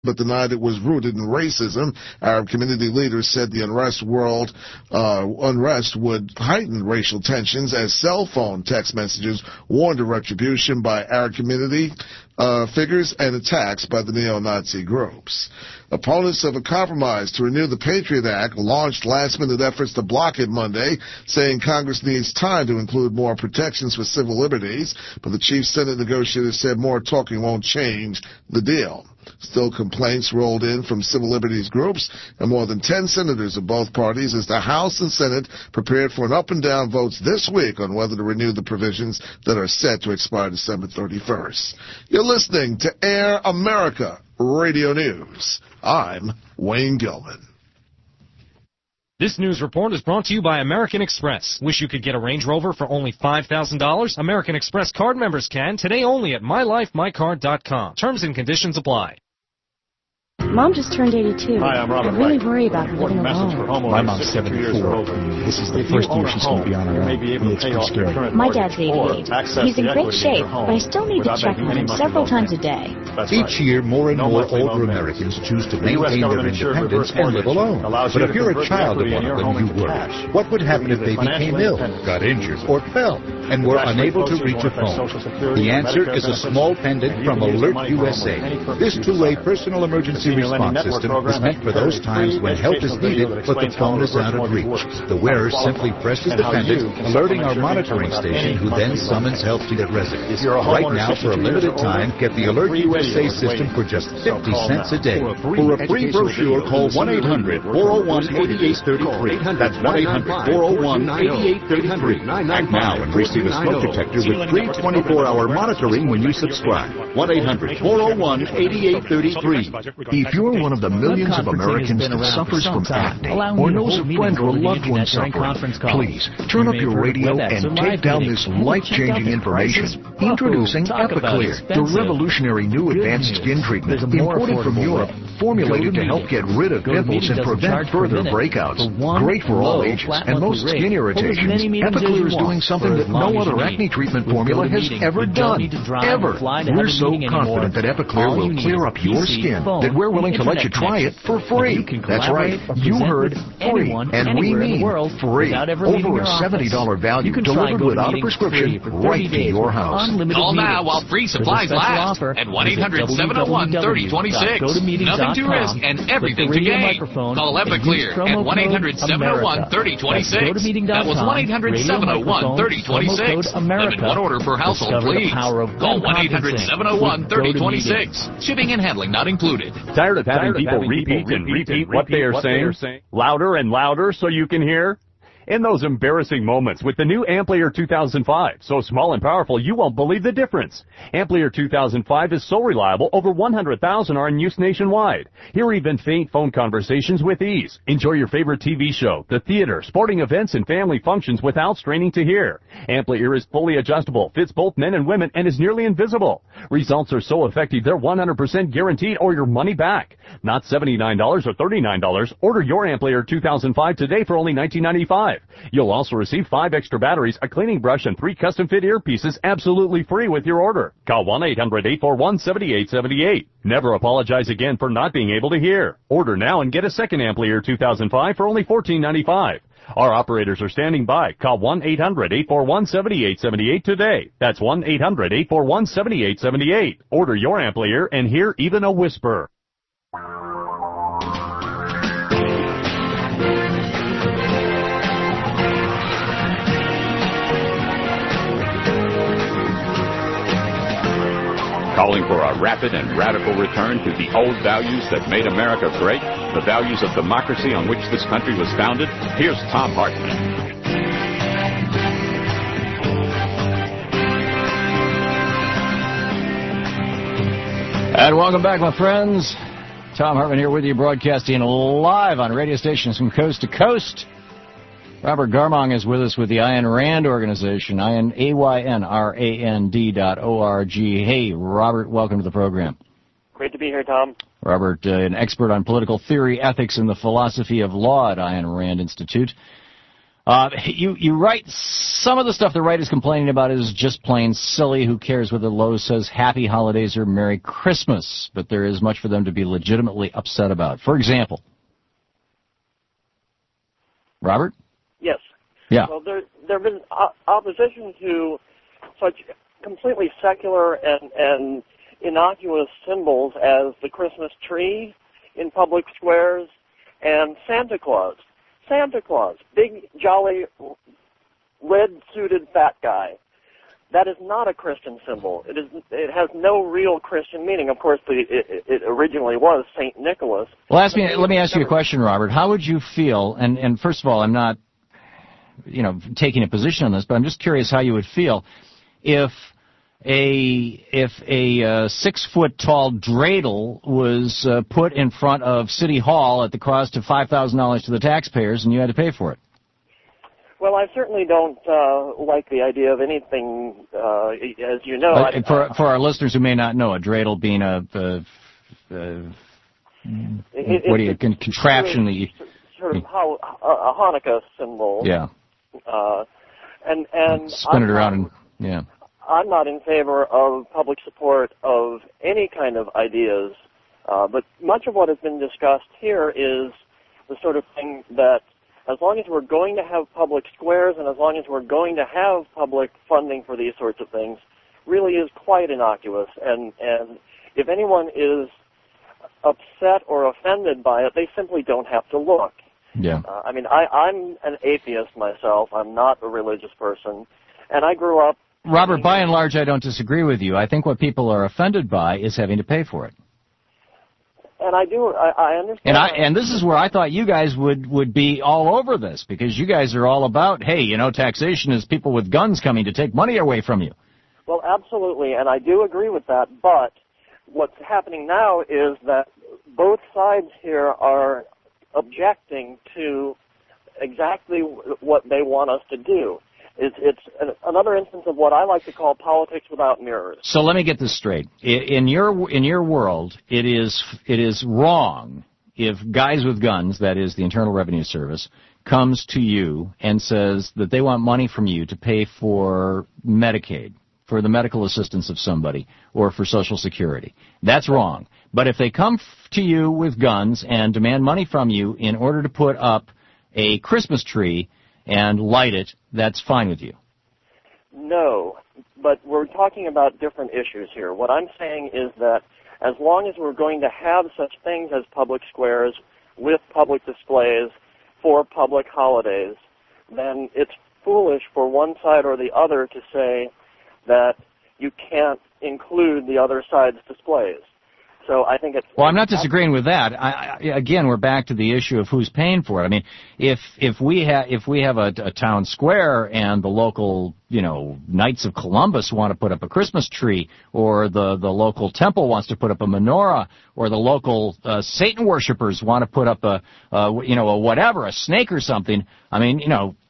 but denied it was rooted in racism. Arab community leaders said the unrest would heighten racial tensions as cell phone text messages warned of retribution by Arab community figures and attacks by the neo-Nazi groups. Opponents of a compromise to renew the Patriot Act launched last-minute efforts to block it Monday, saying Congress needs time to include more protections for civil liberties, but the chief Senate negotiator said more talking won't change the deal. Still, complaints rolled in from civil liberties groups and more than 10 senators of both parties as the House and Senate prepared for an up-and-down votes this week on whether to renew the provisions that are set to expire December 31st. You're listening to Air America Radio News. I'm Wayne Gilman. This news report is brought to you by American Express. Wish you could get a Range Rover for only $5,000? American Express card members can, today only at mylifemycard.com. Terms and conditions apply. Mom just turned 82. Hi, I'm Robert I really worry about her living alone. My mom's 74. This is the first year she's going to be on her own. It's pretty scary. My dad's 88. He's in great shape, but I still need to check on him several times a day. Each year, more and more older Americans choose to maintain their independence and live alone. But if you're a child of one of them, you worry. What would happen if they became ill, got injured, or fell, and were unable to reach a phone? The answer is a small pendant from Alert USA. This two-way personal emergency response system is meant for those times when help is needed, but the phone is out of reach. The wearer simply presses the pendant, alerting our monitoring station, who then summons help to get residents. Right now, for a limited time, get the Alert USA system for just 50 cents a day. For a free brochure, call 1-800-401-8833. That's 1-800-401-8833. Act now and receive a smoke detector with free 24-hour monitoring when you subscribe. 1-800-401-8833. If you're one of the millions of Americans that suffers from acne or knows a friend or loved one suffering, please turn up your radio and take down this life-changing information. Introducing Epiclear, the revolutionary new advanced skin treatment imported from Europe, formulated to help get rid of pimples and prevent further breakouts. Great for all ages and most skin irritations. Epiclear is doing something that no other acne treatment formula has ever done. Ever. We're so confident that Epiclear will clear up your skin that we're willing to let you try it for free. That's right. You heard free. And we mean free. Over a $70 value delivered without a prescription right to your house. Call now while free supplies last at 1-800-701-3026. Nothing to risk and everything to gain. Call Epiclear at 1-800-701-3026. That was 1-800-701-3026. Limit one order per household, please. Call 1-800-701-3026. Shipping and handling not included. Tired of having people repeat and repeat what they are saying louder and louder so you can hear? In those embarrassing moments with the new Amplier 2005, so small and powerful you won't believe the difference. Amplier 2005 is so reliable, over 100,000 are in use nationwide. Hear even faint phone conversations with ease. Enjoy your favorite TV show, the theater, sporting events, and family functions without straining to hear. Amplier is fully adjustable, fits both men and women, and is nearly invisible. Results are so effective they're 100% guaranteed or your money back. Not $79 or $39. Order your Amplier 2005 today for only $19.95. You'll also receive 5 extra batteries, a cleaning brush, and 3 custom-fit earpieces absolutely free with your order. Call 1-800-841-7878. Never apologize again for not being able to hear. Order now and get a second Amplier 2005 for only $14.95. Our operators are standing by. Call 1-800-841-7878 today. That's 1-800-841-7878. Order your Amplier and hear even a whisper. Calling for a rapid and radical return to the old values that made America great, the values of democracy on which this country was founded. Here's Thom Hartmann. And welcome back, my friends. Thom Hartmann here with you, broadcasting live on radio stations from coast to coast. Robert Garmong is with us with the Ayn Rand organization, AYNRAND.org. Hey, Robert, welcome to the program. Great to be here, Tom. Robert, an expert on political theory, ethics, and the philosophy of law at Ayn Rand Institute. You write, some of the stuff the right is complaining about is just plain silly. Who cares whether Lowe's says Happy Holidays or Merry Christmas? But there is much for them to be legitimately upset about. For example. Robert? Yes. Yeah. Well, there have been opposition to such completely secular and innocuous symbols as the Christmas tree in public squares and Santa Claus. Santa Claus, big, jolly, red-suited fat guy. That is not a Christian symbol. It has no real Christian meaning. Of course, it originally was St. Nicholas. Well, let me ask you a question, Robert. How would you feel, and first of all, I'm not, taking a position on this, but I'm just curious how you would feel if a 6-foot-tall dreidel was put in front of City Hall at the cost of $5,000 to the taxpayers, and you had to pay for it. Well, I certainly don't like the idea of anything, as you know. For our listeners who may not know, a dreidel being a contraption that you sort of a Hanukkah symbol. Yeah. And spin it around and yeah. I'm not in favor of public support of any kind of ideas, but much of what has been discussed here is the sort of thing that as long as we're going to have public squares and as long as we're going to have public funding for these sorts of things, really is quite innocuous. And if anyone is upset or offended by it, they simply don't have to look. Yeah. I'm an atheist myself. I'm not a religious person. And I grew up... Robert, by and large, I don't disagree with you. I think what people are offended by is having to pay for it. And I understand. And this is where I thought you guys would be all over this, because you guys are all about, hey, taxation is people with guns coming to take money away from you. Well, absolutely, and I do agree with that, but what's happening now is that both sides here are objecting to exactly what they want us to do. It's another instance of what I like to call politics without mirrors. So let me get this straight. In your world, it is wrong if guys with guns, that is the Internal Revenue Service, comes to you and says that they want money from you to pay for Medicaid, for the medical assistance of somebody, or for Social Security. That's wrong. But if they come to you with guns and demand money from you in order to put up a Christmas tree and light it, that's fine with you. No, but we're talking about different issues here. What I'm saying is that as long as we're going to have such things as public squares with public displays for public holidays, then it's foolish for one side or the other to say that you can't include the other side's displays. So I think it's... Well, I'm not disagreeing with that. Again, we're back to the issue of who's paying for it. I mean, if we have a town square and the local, Knights of Columbus want to put up a Christmas tree, or the local temple wants to put up a menorah, or the local Satan worshipers want to put up a snake or something, I mean,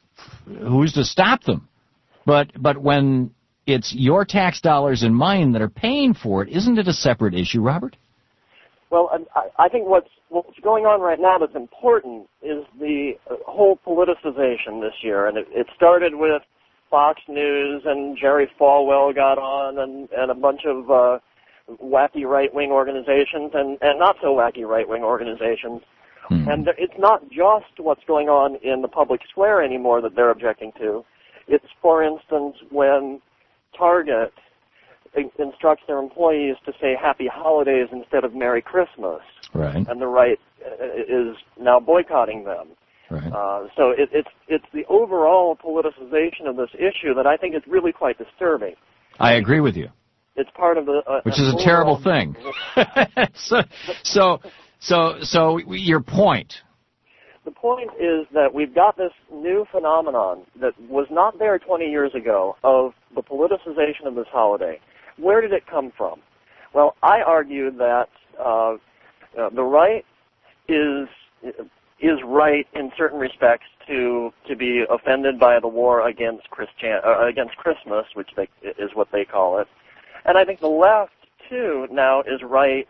who's to stop them? But when it's your tax dollars and mine that are paying for it, isn't it a separate issue, Robert? Well, I think what's going on right now that's important is the whole politicization this year, and it started with Fox News and Jerry Falwell got on and a bunch of wacky right-wing organizations and not so wacky right-wing organizations. Mm-hmm. And it's not just what's going on in the public square anymore that they're objecting to. It's, for instance, when Target instructs their employees to say Happy Holidays instead of Merry Christmas. Right. And the right is now boycotting them. Right. So it's the overall politicization of this issue that I think is really quite disturbing. I agree with you. It's part of the... Which is a terrible thing. So your point... The point is that we've got this new phenomenon that was not there 20 years ago of the politicization of this holiday. Where did it come from? Well, I argue that the right is right in certain respects to be offended by the war against Christmas, which is what they call it, and I think the left too now is right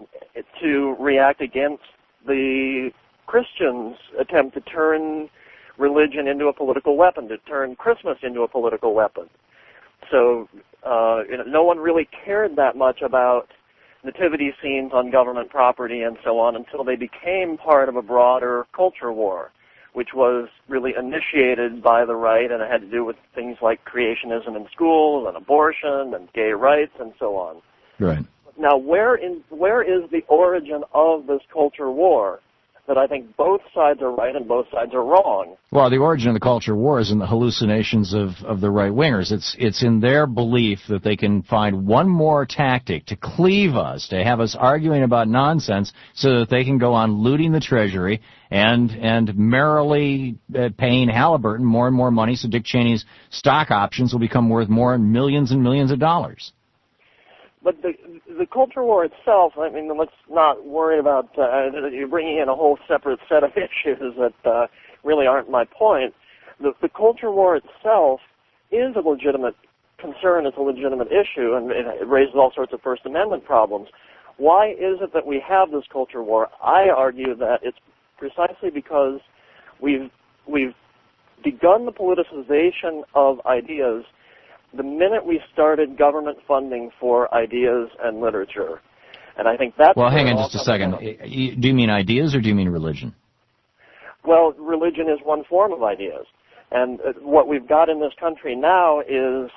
to react against the Christians' attempt to turn religion into a political weapon, to turn Christmas into a political weapon. So no one really cared that much about nativity scenes on government property and so on until they became part of a broader culture war, which was really initiated by the right, and it had to do with things like creationism in schools and abortion and gay rights and so on. Right. Now, where is the origin of this culture war? That I think both sides are right and both sides are wrong. Well, the origin of the culture war is in the hallucinations of the right-wingers. It's in their belief that they can find one more tactic to cleave us, to have us arguing about nonsense so that they can go on looting the Treasury and merrily paying Halliburton more and more money so Dick Cheney's stock options will become worth more and millions of dollars. But the culture war itself, I mean, let's not worry about, you're bringing in a whole separate set of issues that really aren't my point. The culture war itself is a legitimate concern, it's a legitimate issue, and it raises all sorts of First Amendment problems. Why is it that we have this culture war? I argue that it's precisely because we've begun the politicization of ideas the minute we started government funding for ideas and literature. And I think that's... Well, hang on just a second. Do you mean ideas or do you mean religion? Well, religion is one form of ideas. And what we've got in this country now is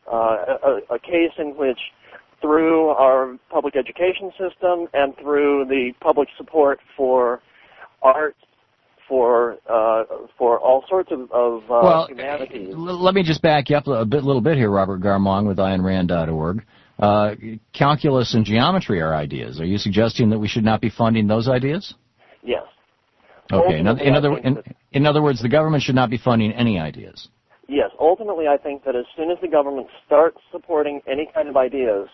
a case in which, through our public education system and through the public support for art, for all sorts of humanities. Let me just back you up a little bit here, Robert Garmong with AyanRand.org. Calculus and geometry are ideas. Are you suggesting that we should not be funding those ideas? Yes. Okay. In other words, the government should not be funding any ideas. Yes. Ultimately, I think that as soon as the government starts supporting any kind of ideas,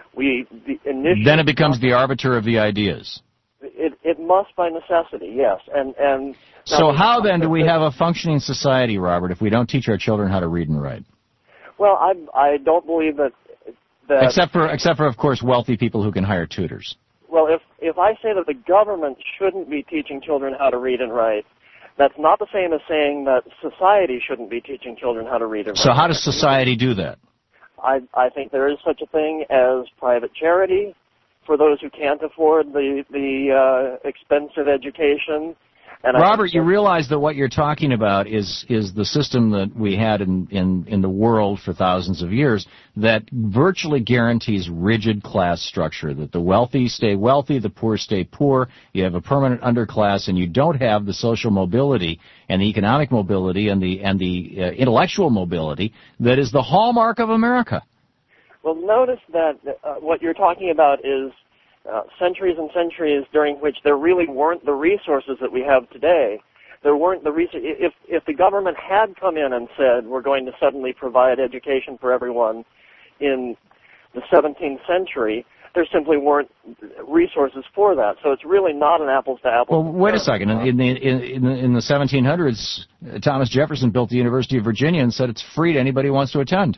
then it becomes the arbiter of the ideas. It must by necessity, yes. And so how then do we have a functioning society, Robert, if we don't teach our children how to read and write? Well, I don't believe that except for of course wealthy people who can hire tutors. Well, if I say that the government shouldn't be teaching children how to read and write, that's not the same as saying that society shouldn't be teaching children how to read and write. So how does society do that? I think there is such a thing as private charity for those who can't afford the expensive education. And Robert, you realize that what you're talking about is the system that we had in the world for thousands of years that virtually guarantees rigid class structure, that the wealthy stay wealthy, the poor stay poor, you have a permanent underclass, and you don't have the social mobility and the economic mobility and the intellectual mobility that is the hallmark of America. Well, notice that what you're talking about is centuries and centuries during which there really weren't the resources that we have today. There weren't the if the government had come in and said we're going to suddenly provide education for everyone in the 17th century, there simply weren't resources for that. So it's really not an apples to apples. Well, wait a second. In the 1700s, Thomas Jefferson built the University of Virginia and said it's free to anybody who wants to attend.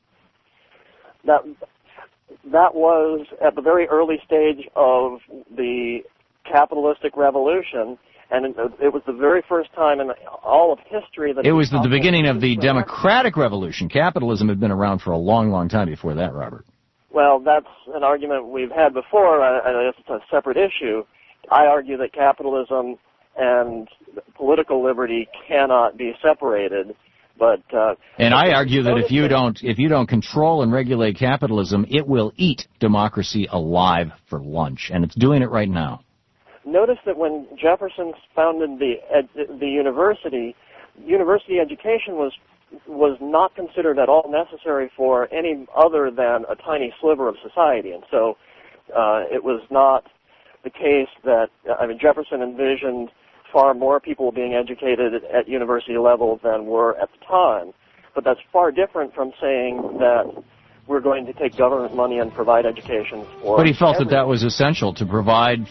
That was at the very early stage of the capitalistic revolution, and it was the very first time in all of history that... It was the beginning of the democratic revolution. Capitalism had been around for a long, long time before that, Robert. Well, that's an argument we've had before. It's a separate issue. I argue that capitalism and political liberty cannot be separated. And I argue that if you don't control and regulate capitalism, it will eat democracy alive for lunch, and it's doing it right now. Notice that when Jefferson founded the university education was not considered at all necessary for any other than a tiny sliver of society, and so it was not the case that Jefferson envisioned far more people being educated at university level than were at the time. But that's far different from saying that we're going to take government money and provide education for... But he felt that was essential to provide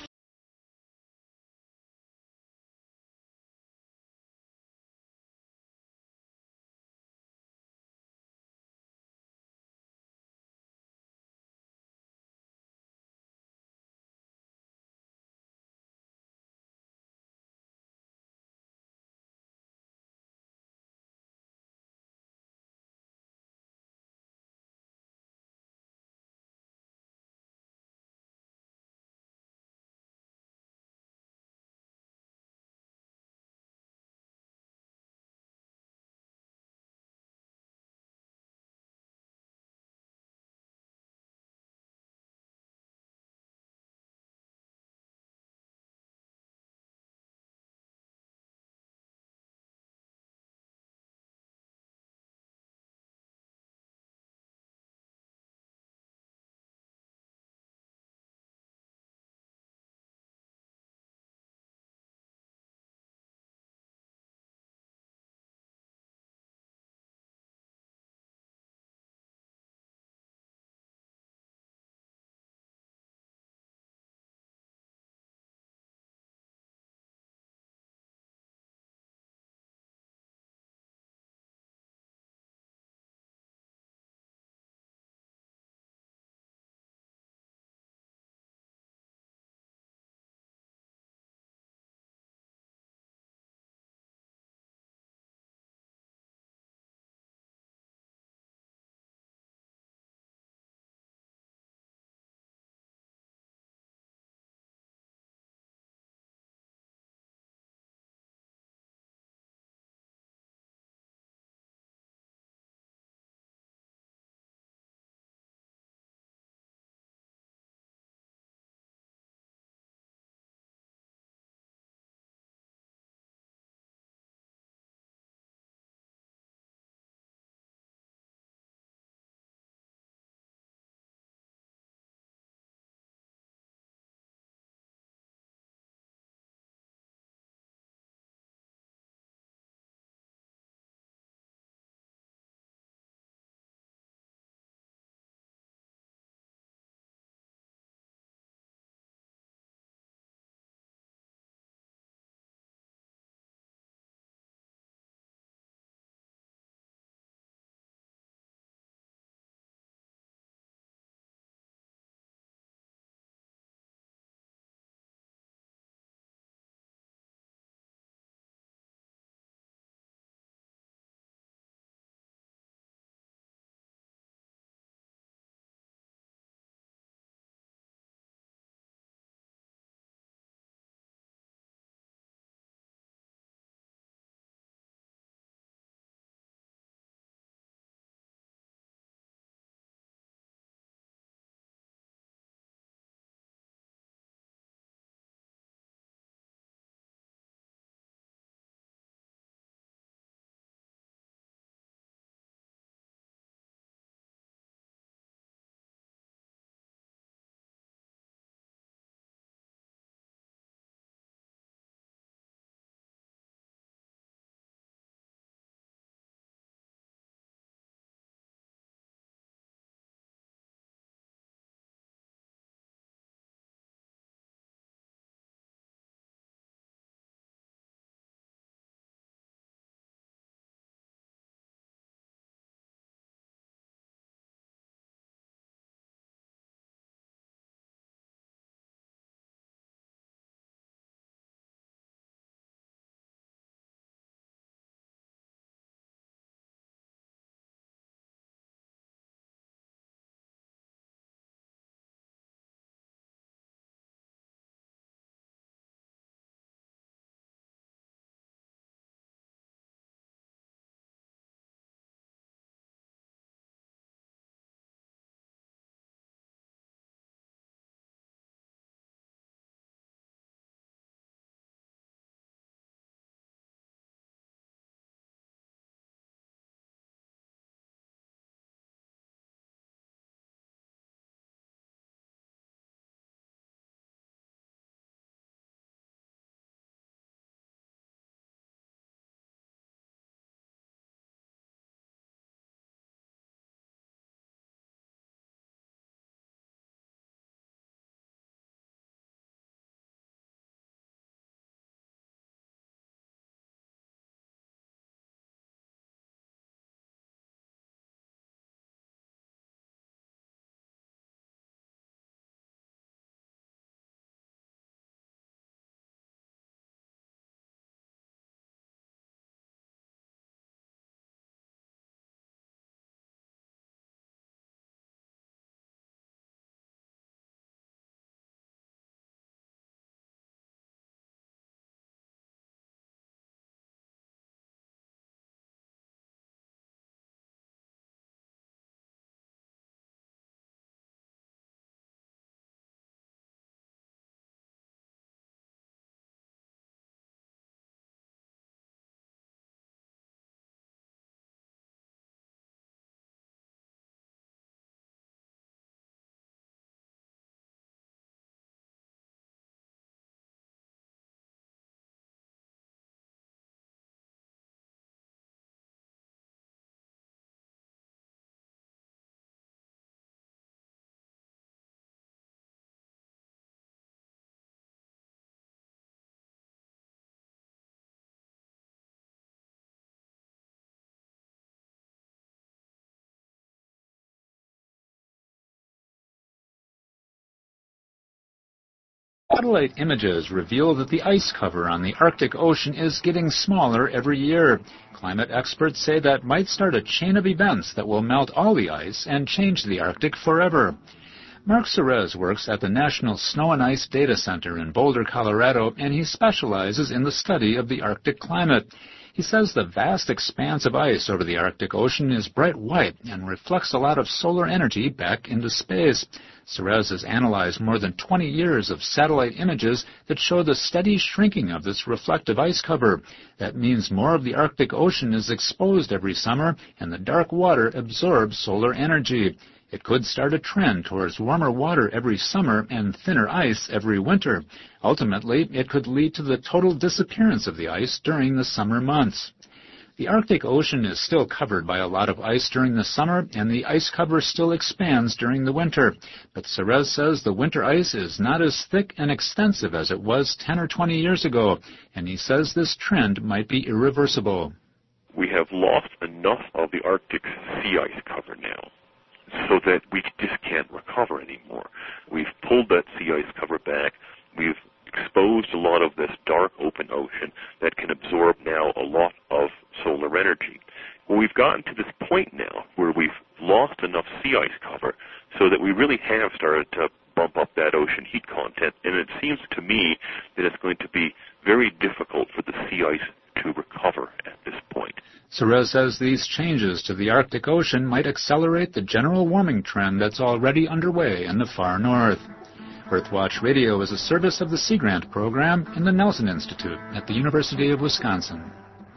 Satellite images reveal that the ice cover on the Arctic Ocean is getting smaller every year. Climate experts say that might start a chain of events that will melt all the ice and change the Arctic forever. Mark Serez works at the National Snow and Ice Data Center in Boulder, Colorado, and he specializes in the study of the Arctic climate. He says the vast expanse of ice over the Arctic Ocean is bright white and reflects a lot of solar energy back into space. Serez has analyzed more than 20 years of satellite images that show the steady shrinking of this reflective ice cover. That means more of the Arctic Ocean is exposed every summer, and the dark water absorbs solar energy. It could start a trend towards warmer water every summer and thinner ice every winter. Ultimately, it could lead to the total disappearance of the ice during the summer months. The Arctic Ocean is still covered by a lot of ice during the summer, and the ice cover still expands during the winter. But Serez says the winter ice is not as thick and extensive as it was 10 or 20 years ago, and he says this trend might be irreversible. We have lost enough of the Arctic sea ice cover now, so that we just can't recover anymore. We've pulled that sea ice cover back. We've exposed a lot of this dark open ocean that can absorb now a lot of solar energy. Well, we've gotten to this point now where we've lost enough sea ice cover so that we really have started to bump up that ocean heat content, and it seems to me that it's going to be very difficult for the sea ice to recover at this point. Serez says these changes to the Arctic Ocean might accelerate the general warming trend that's already underway in the far north. Earthwatch Radio is a service of the Sea Grant program in the Nelson Institute at the University of Wisconsin.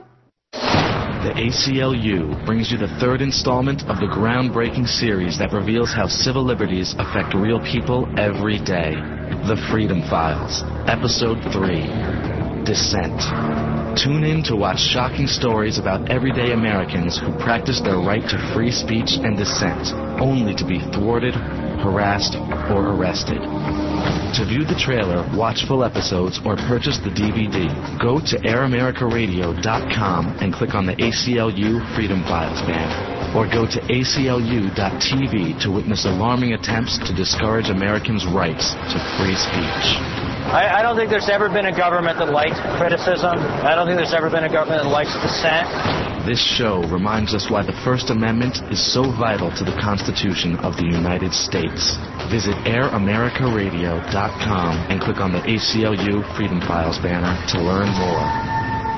The ACLU brings you the third installment of the groundbreaking series that reveals how civil liberties affect real people every day. The Freedom Files, Episode 3, Dissent. Tune in to watch shocking stories about everyday Americans who practice their right to free speech and dissent, only to be thwarted, harassed, or arrested. To view the trailer, watch full episodes, or purchase the DVD, go to AirAmericaRadio.com and click on the ACLU Freedom Files banner, or go to ACLU.TV to witness alarming attempts to discourage Americans' rights to free speech. I don't think there's ever been a government that likes criticism. I don't think there's ever been a government that likes dissent. This show reminds us why the First Amendment is so vital to the Constitution of the United States. Visit AirAmericaRadio.com and click on the ACLU Freedom Files banner to learn more.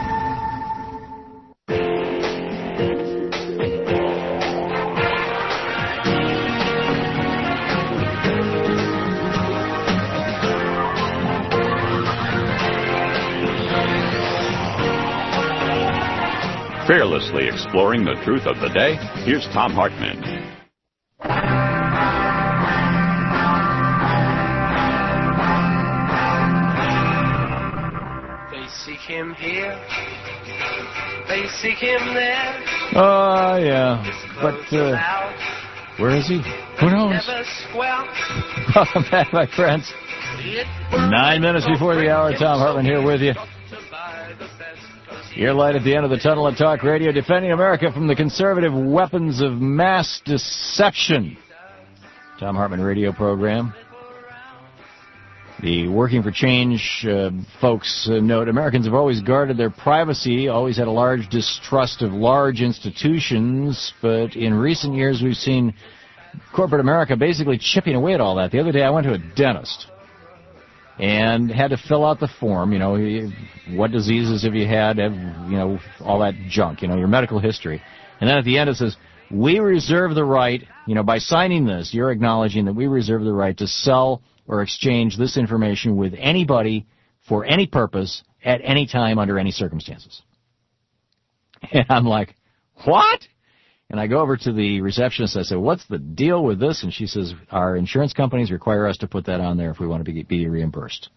Fearlessly exploring the truth of the day, here's Thom Hartmann. They seek him here, they seek him there. Yeah. But, where is he? Who knows? Welcome back, my friends. 9 minutes before the hour, Thom Hartmann here with you. Your light at the end of the tunnel at Talk Radio, defending America from the conservative weapons of mass deception. Thom Hartmann radio program. The Working for Change folks note Americans have always guarded their privacy, always had a large distrust of large institutions, but in recent years we've seen corporate America basically chipping away at all that. The other day I went to a dentist and had to fill out the form, what diseases have you had, all that junk, your medical history. And then at the end it says, we reserve the right, by signing this, you're acknowledging that we reserve the right to sell or exchange this information with anybody for any purpose at any time under any circumstances. And I'm like, what? And I go over to the receptionist. I say, what's the deal with this? And she says, our insurance companies require us to put that on there if we want to be reimbursed.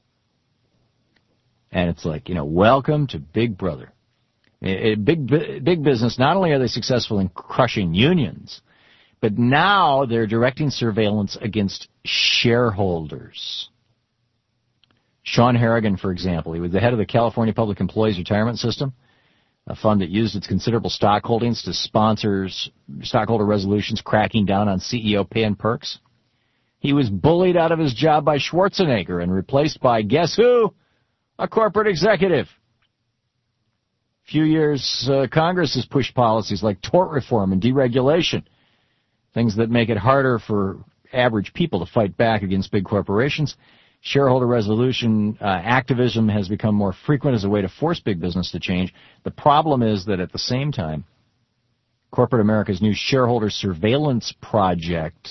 And it's like, welcome to Big Brother. Big business, not only are they successful in crushing unions, but now they're directing surveillance against shareholders. Sean Harrigan, for example, he was the head of the California Public Employees Retirement System, a fund that used its considerable stock holdings to sponsor stockholder resolutions cracking down on CEO pay and perks. He was bullied out of his job by Schwarzenegger and replaced by, guess who? A corporate executive. Few years, Congress has pushed policies like tort reform and deregulation, things that make it harder for average people to fight back against big corporations. Shareholder resolution activism has become more frequent as a way to force big business to change. The problem is that at the same time, corporate America's new shareholder surveillance project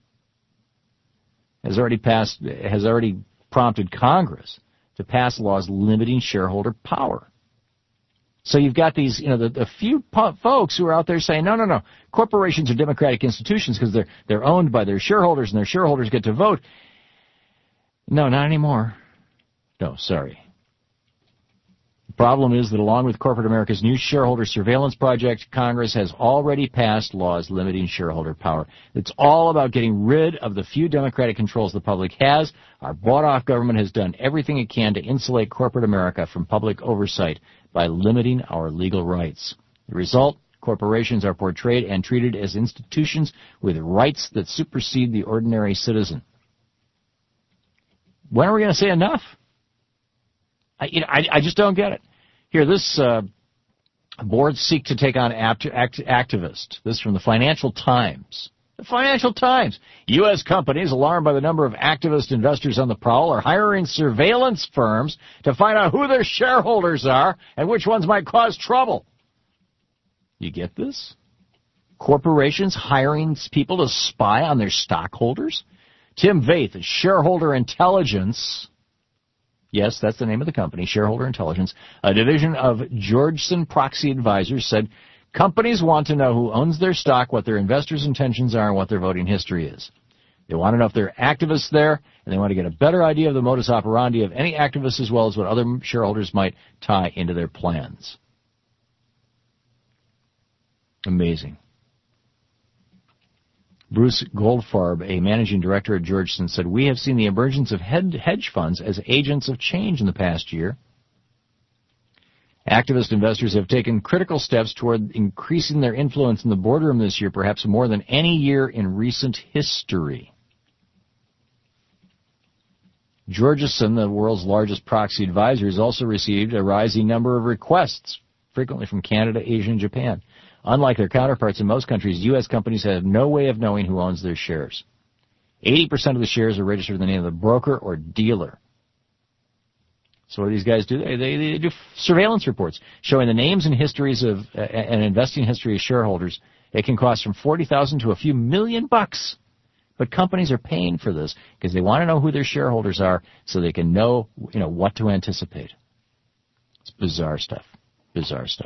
has already prompted Congress to pass laws limiting shareholder power. So you've got these, the few folks who are out there saying, no, corporations are democratic institutions because they're owned by their shareholders and their shareholders get to vote. No, not anymore. No, sorry. The problem is that along with corporate America's new shareholder surveillance project, Congress has already passed laws limiting shareholder power. It's all about getting rid of the few democratic controls the public has. Our bought-off government has done everything it can to insulate corporate America from public oversight by limiting our legal rights. The result, corporations are portrayed and treated as institutions with rights that supersede the ordinary citizen. When are we going to say enough? I just don't get it. Here, this boards seek to take on activists. This from the Financial Times. The Financial Times. U.S. companies, alarmed by the number of activist investors on the prowl, are hiring surveillance firms to find out who their shareholders are and which ones might cause trouble. You get this? Corporations hiring people to spy on their stockholders? Tim Vaith, Shareholder Intelligence. Yes, that's the name of the company, Shareholder Intelligence. A division of Georgeson Proxy Advisors said companies want to know who owns their stock, what their investors' intentions are, and what their voting history is. They want to know if there are activists there, and they want to get a better idea of the modus operandi of any activists as well as what other shareholders might tie into their plans. Amazing. Bruce Goldfarb, a managing director at Georgeson, said, "We have seen the emergence of hedge funds as agents of change in the past year. Activist investors have taken critical steps toward increasing their influence in the boardroom this year, perhaps more than any year in recent history." Georgeson, the world's largest proxy advisor, has also received a rising number of requests, frequently from Canada, Asia, and Japan. Unlike their counterparts in most countries, U.S. companies have no way of knowing who owns their shares. 80% of the shares are registered in the name of the broker or dealer. So what do these guys do? They do surveillance reports showing the names and histories of an investing history of shareholders. It can cost from $40,000 to a few $1 million. But companies are paying for this because they want to know who their shareholders are so they can know, what to anticipate. It's bizarre stuff. Bizarre stuff.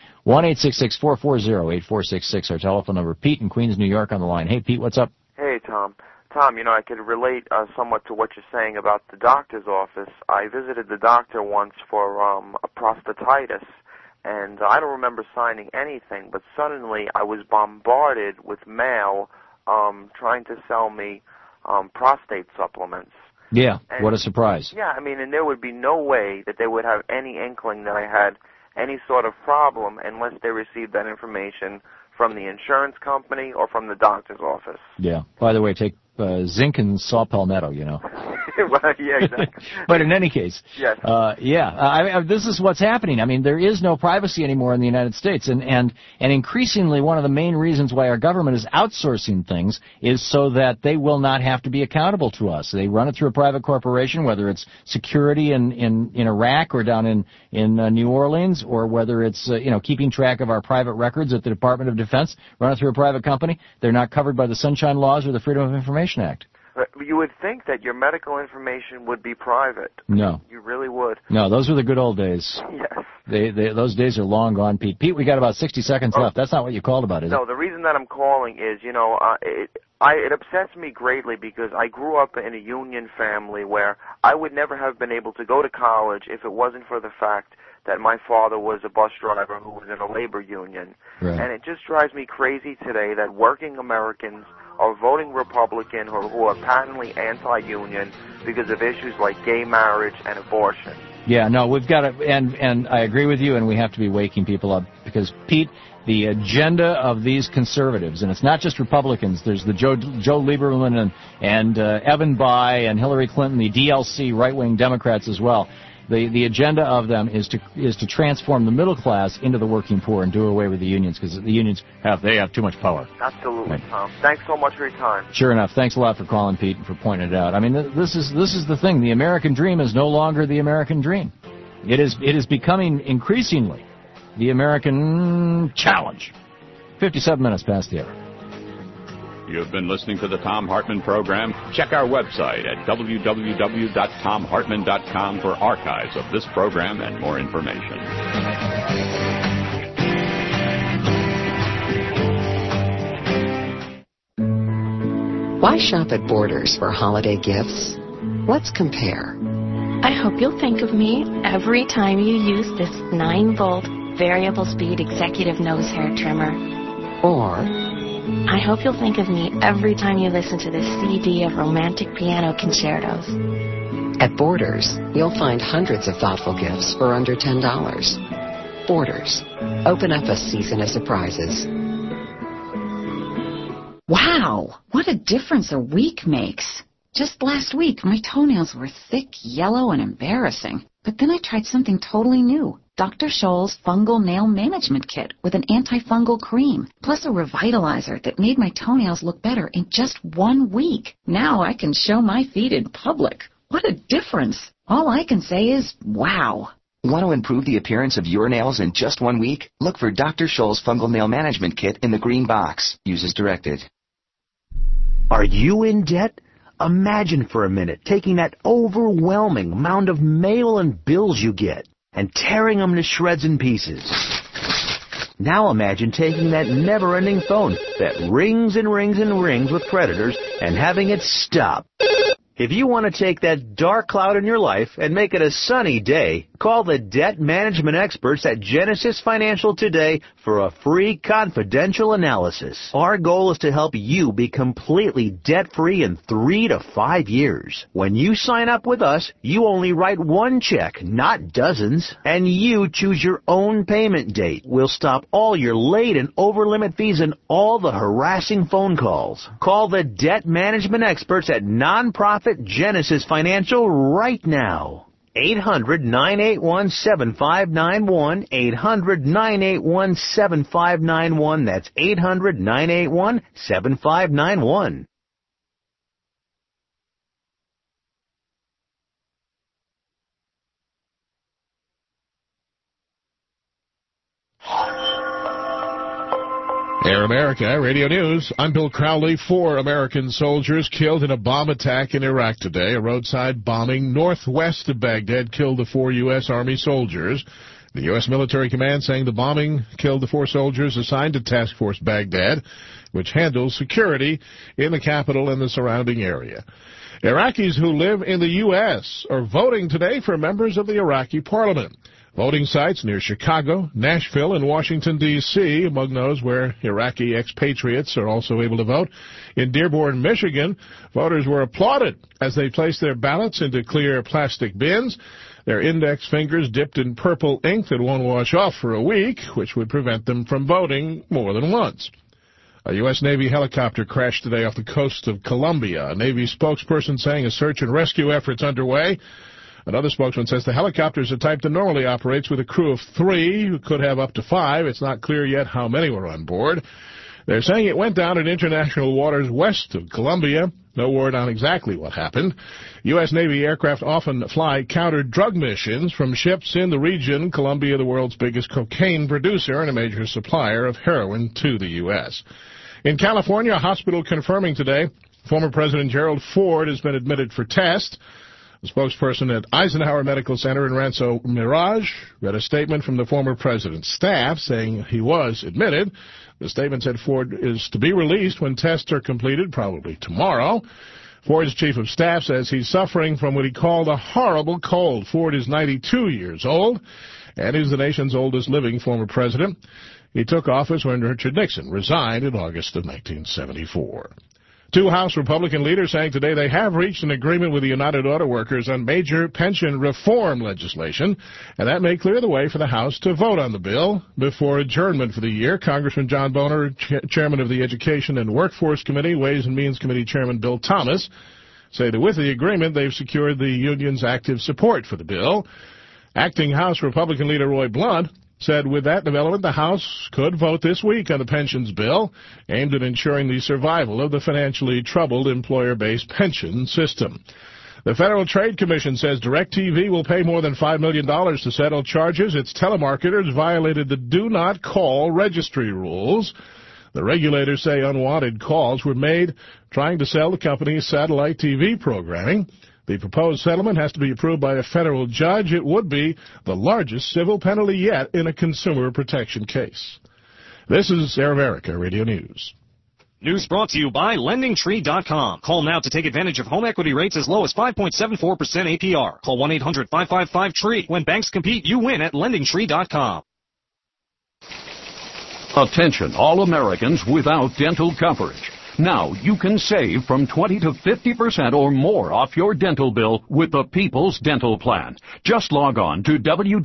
1-866-440-8466, our telephone number. Pete in Queens, New York on the line. Hey, Pete, what's up? Hey, Tom. Tom, I could relate somewhat to what you're saying about the doctor's office. I visited the doctor once for a prostatitis, and I don't remember signing anything, but suddenly I was bombarded with mail trying to sell me prostate supplements. Yeah, and what a surprise. Yeah, and there would be no way that they would have any inkling that I had any sort of problem unless they received that information from the insurance company or from the doctor's office. Yeah. By the way, take zinc and saw palmetto, Well, yeah, exactly. But in any case, yes. This is what's happening. There is no privacy anymore in the United States, and increasingly one of the main reasons why our government is outsourcing things is so that they will not have to be accountable to us. They run it through a private corporation, whether it's security in Iraq or down in New Orleans, or whether it's keeping track of our private records at the Department of Defense, run it through a private company. They're not covered by the Sunshine Laws or the Freedom of Information Act. You would think that your medical information would be private. No. You really would. No, those were the good old days. Yes. Those days are long gone, Pete. Pete, we got about 60 seconds left. That's not what you called about, is it? No, the reason that I'm calling is, it upsets me greatly because I grew up in a union family where I would never have been able to go to college if it wasn't for the fact that my father was a bus driver who was in a labor union. Right. And it just drives me crazy today that working Americans are voting Republican who are patently anti-union because of issues like gay marriage and abortion. Yeah, no, we've got to, and I agree with you, and we have to be waking people up because, Pete, the agenda of these conservatives, and it's not just Republicans, there's the Joe Lieberman and Evan Bayh and Hillary Clinton, the DLC right-wing Democrats as well. The agenda of them is to transform the middle class into the working poor and do away with the unions because the unions have too much power. Absolutely, right. Tom. Thanks so much for your time. Sure enough. Thanks a lot for calling, Pete, and for pointing it out. I mean, this is the thing. The American dream is no longer the American dream. It is becoming increasingly the American challenge. 57 minutes past the hour. You've been listening to the Thom Hartmann Program. Check our website at www.thomhartmann.com for archives of this program and more information. Why shop at Borders for holiday gifts? Let's compare. I hope you'll think of me every time you use this 9-volt variable speed executive nose hair trimmer. Or I hope you'll think of me every time you listen to this CD of romantic piano concertos. At Borders, you'll find hundreds of thoughtful gifts for under $10. Borders. Open up a season of surprises. Wow, what a difference a week makes. Just last week, my toenails were thick, yellow, and embarrassing. But then I tried something totally new. Dr. Scholl's Fungal Nail Management Kit with an antifungal cream, plus a revitalizer that made my toenails look better in just 1 week. Now I can show my feet in public. What a difference. All I can say is, wow. Want to improve the appearance of your nails in just 1 week? Look for Dr. Scholl's Fungal Nail Management Kit in the green box. Use as directed. Are you in debt? Imagine for a minute taking that overwhelming amount of mail and bills you get and tearing them to shreds and pieces. Now imagine taking that never-ending phone that rings and rings and rings with creditors and having it stop. If you want to take that dark cloud in your life and make it a sunny day, call the debt management experts at Genesis Financial today for a free confidential analysis. Our goal is to help you be completely debt-free in 3 to 5 years. When you sign up with us, you only write 1 check, not dozens, and you choose your own payment date. We'll stop all your late and over-limit fees and all the harassing phone calls. Call the debt management experts at nonprofit Genesis Financial right now. 800-981-7591, 800-981-7591. That's 800-981-7591. Air America Radio News. I'm Bill Crowley. 4 American soldiers killed in a bomb attack in Iraq today. A roadside bombing northwest of Baghdad killed the 4 U.S. Army soldiers. The U.S. military command saying the bombing killed the 4 soldiers assigned to Task Force Baghdad, which handles security in the capital and the surrounding area. Iraqis who live in the U.S. are voting today for members of the Iraqi parliament. Voting sites near Chicago, Nashville, and Washington, D.C., among those where Iraqi expatriates are also able to vote. In Dearborn, Michigan, voters were applauded as they placed their ballots into clear plastic bins, their index fingers dipped in purple ink that won't wash off for a week, which would prevent them from voting more than once. A U.S. Navy helicopter crashed today off the coast of Colombia. A Navy spokesperson saying a search and rescue effort's underway. Another spokesman says the helicopter is a type that normally operates with a crew of 3 who could have up to 5. It's not clear yet how many were on board. They're saying it went down in international waters west of Colombia. No word on exactly what happened. U.S. Navy aircraft often fly counter-drug missions from ships in the region. Colombia, the world's biggest cocaine producer and a major supplier of heroin to the U.S. In California, a hospital confirming today former President Gerald Ford has been admitted for test. The spokesperson at Eisenhower Medical Center in Rancho Mirage read a statement from the former president's staff saying he was admitted. The statement said Ford is to be released when tests are completed, probably tomorrow. Ford's chief of staff says he's suffering from what he called a horrible cold. Ford is 92 years old and is the nation's oldest living former president. He took office when Richard Nixon resigned in August of 1974. Two House Republican leaders saying today they have reached an agreement with the United Auto Workers on major pension reform legislation, and that may clear the way for the House to vote on the bill before adjournment for the year. Congressman John Boehner, chairman of the Education and Workforce Committee, Ways and Means Committee Chairman Bill Thomas, say that with the agreement they've secured the union's active support for the bill. Acting House Republican leader Roy Blunt said with that development, the House could vote this week on the pensions bill aimed at ensuring the survival of the financially troubled employer-based pension system. The Federal Trade Commission says DirecTV will pay more than $5 million to settle charges its telemarketers violated the Do Not Call registry rules. The regulators say unwanted calls were made trying to sell the company's satellite TV programming. The proposed settlement has to be approved by a federal judge. It would be the largest civil penalty yet in a consumer protection case. This is Air America Radio News. News brought to you by LendingTree.com. Call now to take advantage of home equity rates as low as 5.74% APR. Call 1-800-555-TREE. When banks compete, you win at LendingTree.com. Attention, all Americans without dental coverage. Now you can save from 20 to 50% or more off your dental bill with the People's Dental Plan. Just log on to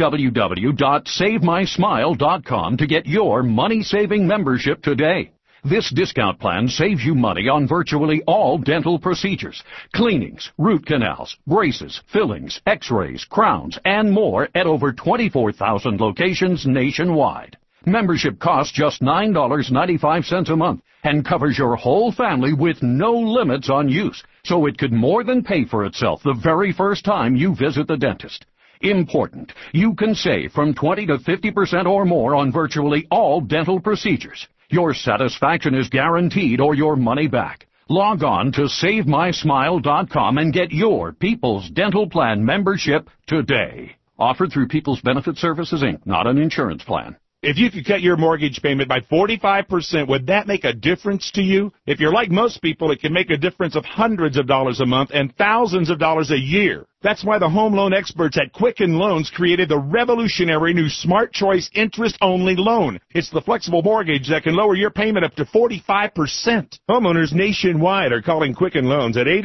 www.savemysmile.com to get your money-saving membership today. This discount plan saves you money on virtually all dental procedures, cleanings, root canals, braces, fillings, x-rays, crowns, and more at over 24,000 locations nationwide. Membership costs just $9.95 a month and covers your whole family with no limits on use, so it could more than pay for itself the very first time you visit the dentist. Important, you can save from 20 to 50% or more on virtually all dental procedures. Your satisfaction is guaranteed or your money back. Log on to SaveMySmile.com and get your People's Dental Plan membership today. Offered through People's Benefit Services, Inc., not an insurance plan. If you could cut your mortgage payment by 45%, would that make a difference to you? If you're like most people, it can make a difference of hundreds of dollars a month and thousands of dollars a year. That's why the home loan experts at Quicken Loans created the revolutionary new Smart Choice interest-only loan. It's the flexible mortgage that can lower your payment up to 45%. Homeowners nationwide are calling Quicken Loans at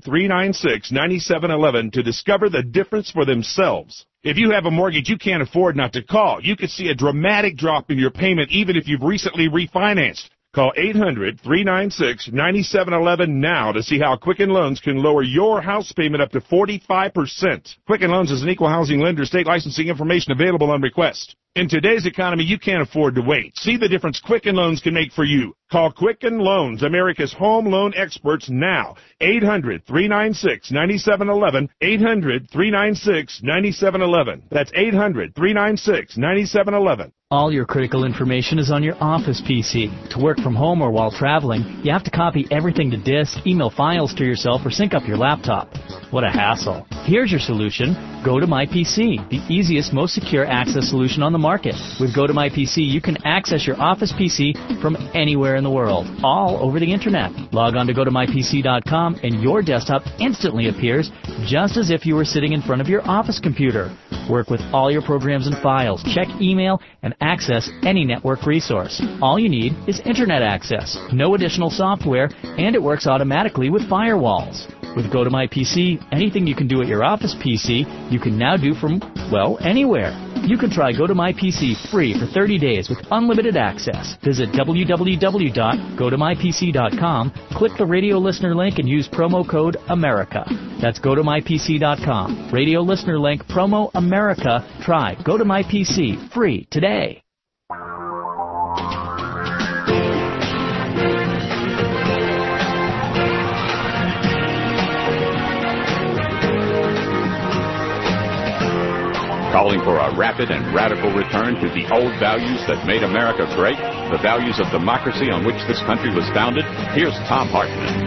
800-396-9711 to discover the difference for themselves. If you have a mortgage you can't afford not to call, you could see a dramatic drop in your payment even if you've recently refinanced. Call 800-396-9711 now to see how Quicken Loans can lower your house payment up to 45%. Quicken Loans is an equal housing lender. State licensing information available on request. In today's economy, you can't afford to wait. See the difference Quicken Loans can make for you. Call Quicken Loans, America's home loan experts, now. 800-396-9711. 800-396-9711. That's 800-396-9711. All your critical information is on your office PC. To work from home or while traveling, you have to copy everything to disk, email files to yourself, or sync up your laptop. What a hassle. Here's your solution. GoToMyPC, the easiest, most secure access solution on the market. With GoToMyPC, you can access your office PC from anywhere in the world, all over the internet. Log on to GoToMyPC.com and your desktop instantly appears just as if you were sitting in front of your office computer. Work with all your programs and files, check email, and access any network resource. All you need is internet access, no additional software, and it works automatically with firewalls. With GoToMyPC, anything you can do at your office PC, you can now do from, well, anywhere. You can try GoToMyPC free for 30 days with unlimited access. Visit www.gotomypc.com, click the radio listener link, and use promo code AMERICA. That's GoToMyPC.com. Radio listener link, promo AMERICA. Try GoToMyPC free today. Calling for a rapid and radical return to the old values that made America great, the values of democracy on which this country was founded. Here's Thom Hartmann.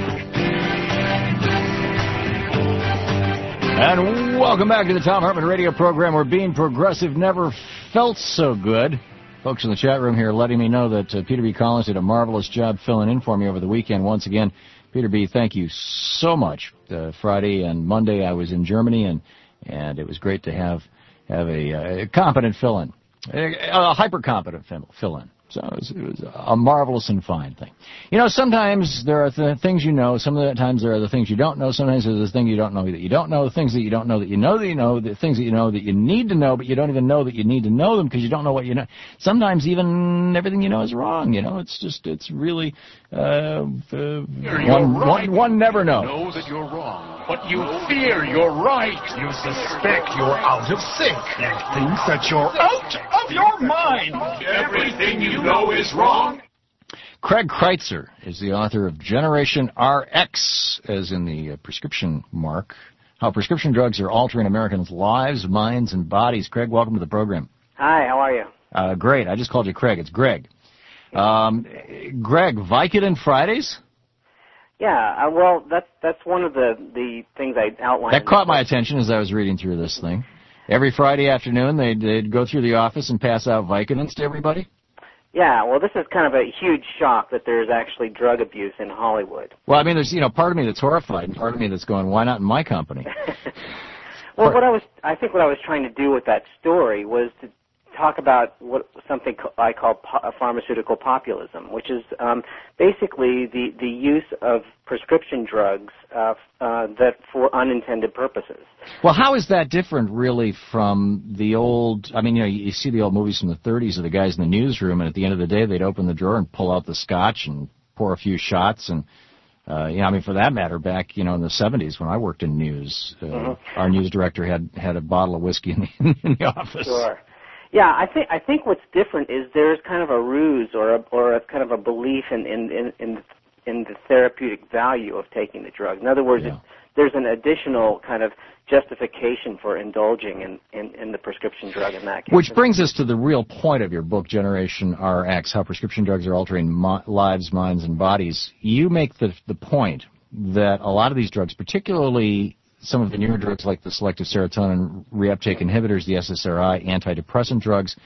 And welcome back to the Thom Hartmann radio program, where being progressive never felt so good. Folks in the chat room here letting me know that Peter B. Collins did a marvelous job filling in for me over the weekend. Once again, Peter B., thank you so much. Friday and Monday I was in Germany, and it was great to have a competent fill-in, a hyper-competent fill-in. So it was a marvelous and fine thing. You know, sometimes there are things you know. Some of the times there are the things you don't know. Sometimes there's the thing you don't know that you don't know. The things that you don't know that you know that you know. The things that you know that you need to know, but you don't even know that you need to know them because you don't know what you know. Sometimes even everything you know is wrong. You know, it's really one never knows. You know that you're wrong, but you fear you're right. You suspect you're out of sync and think that you're out of your mind. Everything you know is wrong. Craig Kreitzer is the author of Generation RX, as in the prescription mark, how prescription drugs are altering Americans' lives, minds, and bodies. Craig, welcome to the program. Hi, how are you? Great. I just called you Craig. It's Greg. Greg, Vicodin Fridays? Yeah, well, that's one of the things I outlined. That caught my attention as I was reading through this thing. Every Friday afternoon, they'd go through the office and pass out Vicodins to everybody? Yeah, well, this is kind of a huge shock that there's actually drug abuse in Hollywood. Well, I mean, there's, part of me that's horrified and part of me that's going, why not in my company? Well, I think what I was trying to do with that story was to talk about something I call pharmaceutical populism, which is basically the use of prescription drugs that for unintended purposes. Well, how is that different, really, from the old? I mean, you see the old movies from the 30s of the guys in the newsroom, and at the end of the day, they'd open the drawer and pull out the scotch and pour a few shots, and I mean, for that matter, back in the 70s when I worked in news, our news director had a bottle of whiskey in the office. Sure. Yeah, I think what's different is there's kind of a ruse or a kind of a belief in the therapeutic value of taking the drug. In other words, there's an additional kind of justification for indulging in the prescription drug in that case. Which brings us to the real point of your book, Generation RX, How Prescription Drugs Are Altering Lives, Minds, and Bodies. You make the point that a lot of these drugs, particularly some of the newer drugs like the selective serotonin reuptake inhibitors, the SSRI, antidepressant drugs,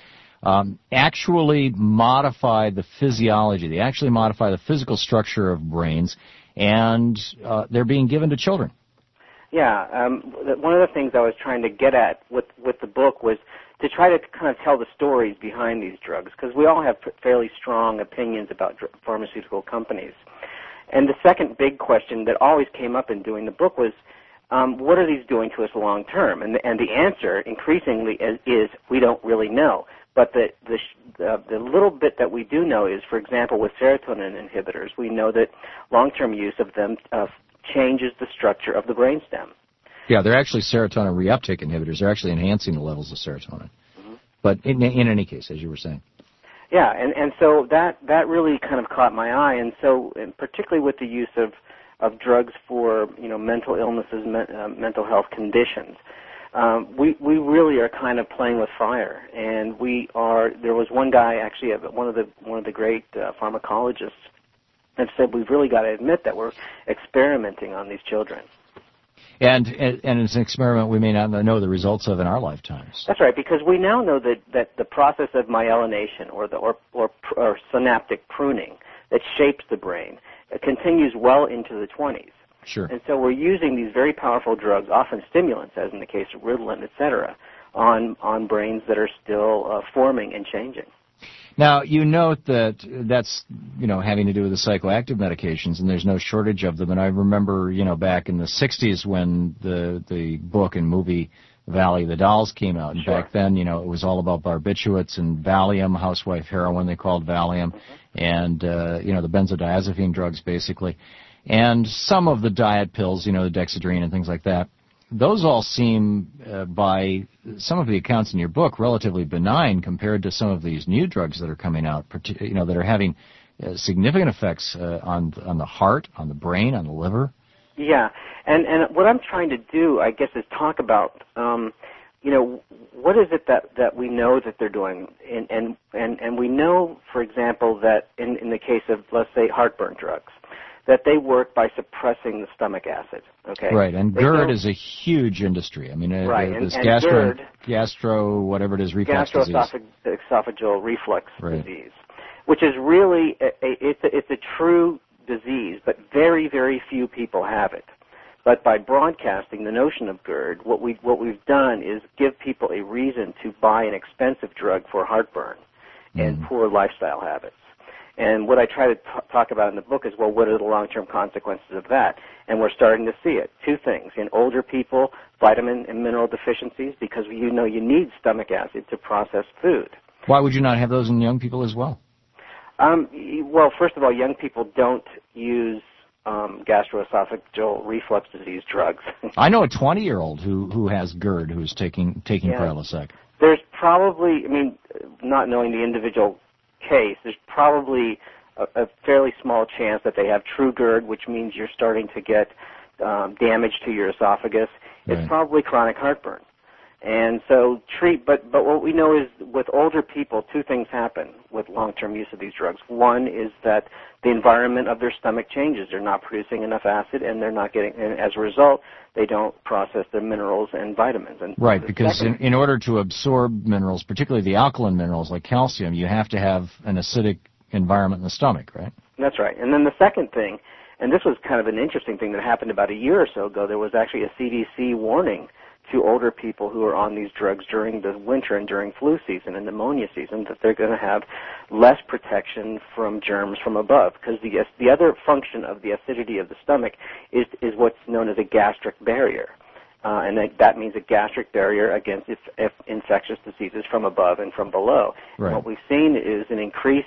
actually modify the physiology. They actually modify the physical structure of brains, and they're being given to children. Yeah, one of the things I was trying to get at with the book was to try to kind of tell the stories behind these drugs, because we all have fairly strong opinions about pharmaceutical companies. And the second big question that always came up in doing the book was, what are these doing to us long term? And the answer increasingly is we don't really know. But the little bit that we do know is, for example, with serotonin inhibitors, we know that long-term use of them changes the structure of the brainstem. Yeah, they're actually serotonin reuptake inhibitors. They're actually enhancing the levels of serotonin. Mm-hmm. But in any case, as you were saying. Yeah, and so that really kind of caught my eye, and so particularly with the use of drugs for mental illnesses, mental health conditions, we really are kind of playing with fire. And there was one guy, actually one of the great pharmacologists, that said we've really got to admit that we're experimenting on these children. And it's an experiment we may not know the results of in our lifetimes. That's right, because we now know that the process of myelination or synaptic pruning that shapes the brain continues well into the 20s. Sure. And so we're using these very powerful drugs, often stimulants, as in the case of Ritalin, et cetera, on brains that are still forming and changing. Now, you note that's having to do with the psychoactive medications, and there's no shortage of them. And I remember, back in the 60s when the book and movie Valley of the Dolls came out. And back then, it was all about barbiturates and Valium, housewife heroin they called Valium, and, the benzodiazepine drugs, basically. And some of the diet pills, the Dexedrine and things like that. Those all seem, by some of the accounts in your book, relatively benign compared to some of these new drugs that are coming out, that are having significant effects on the heart, on the brain, on the liver. Yeah, and what I'm trying to do, I guess, is talk about, what is it that we know that they're doing, and we know, for example, that in the case of, let's say, heartburn drugs, that they work by suppressing the stomach acid. Okay. Right, and GERD is a huge industry. I mean, this gastro, whatever it is, reflux disease. Gastroesophageal reflux disease, which is really it's a true disease, but very, very few people have it. But by broadcasting the notion of GERD, what we've done is give people a reason to buy an expensive drug for heartburn. and poor lifestyle habits. And what I try to talk about in the book is, well, what are the long-term consequences of that? And we're starting to see it. Two things. In older people, vitamin and mineral deficiencies, because you need stomach acid to process food. Why would you not have those in young people as well? Well, first of all, young people don't use gastroesophageal reflux disease drugs. I know a 20-year-old who has GERD who's taking Prilosec. There's probably, not knowing the individual case, there's probably a fairly small chance that they have true GERD, which means you're starting to get damage to your esophagus. It's probably chronic heartburn. And so but what we know is with older people, two things happen with long-term use of these drugs. One is that the environment of their stomach changes. They're not producing enough acid, and they're not getting, and as a result, they don't process the minerals and vitamins. And right, because in order to absorb minerals, particularly the alkaline minerals like calcium, you have to have an acidic environment in the stomach, right? That's right. And then the second thing, and this was kind of an interesting thing that happened about a year or so ago, there was actually a CDC warning to older people who are on these drugs during the winter and during flu season and pneumonia season that they're going to have less protection from germs from above, because the other function of the acidity of the stomach is what's known as a gastric barrier. And that means a gastric barrier against infectious diseases from above and from below. Right. What we've seen is an increase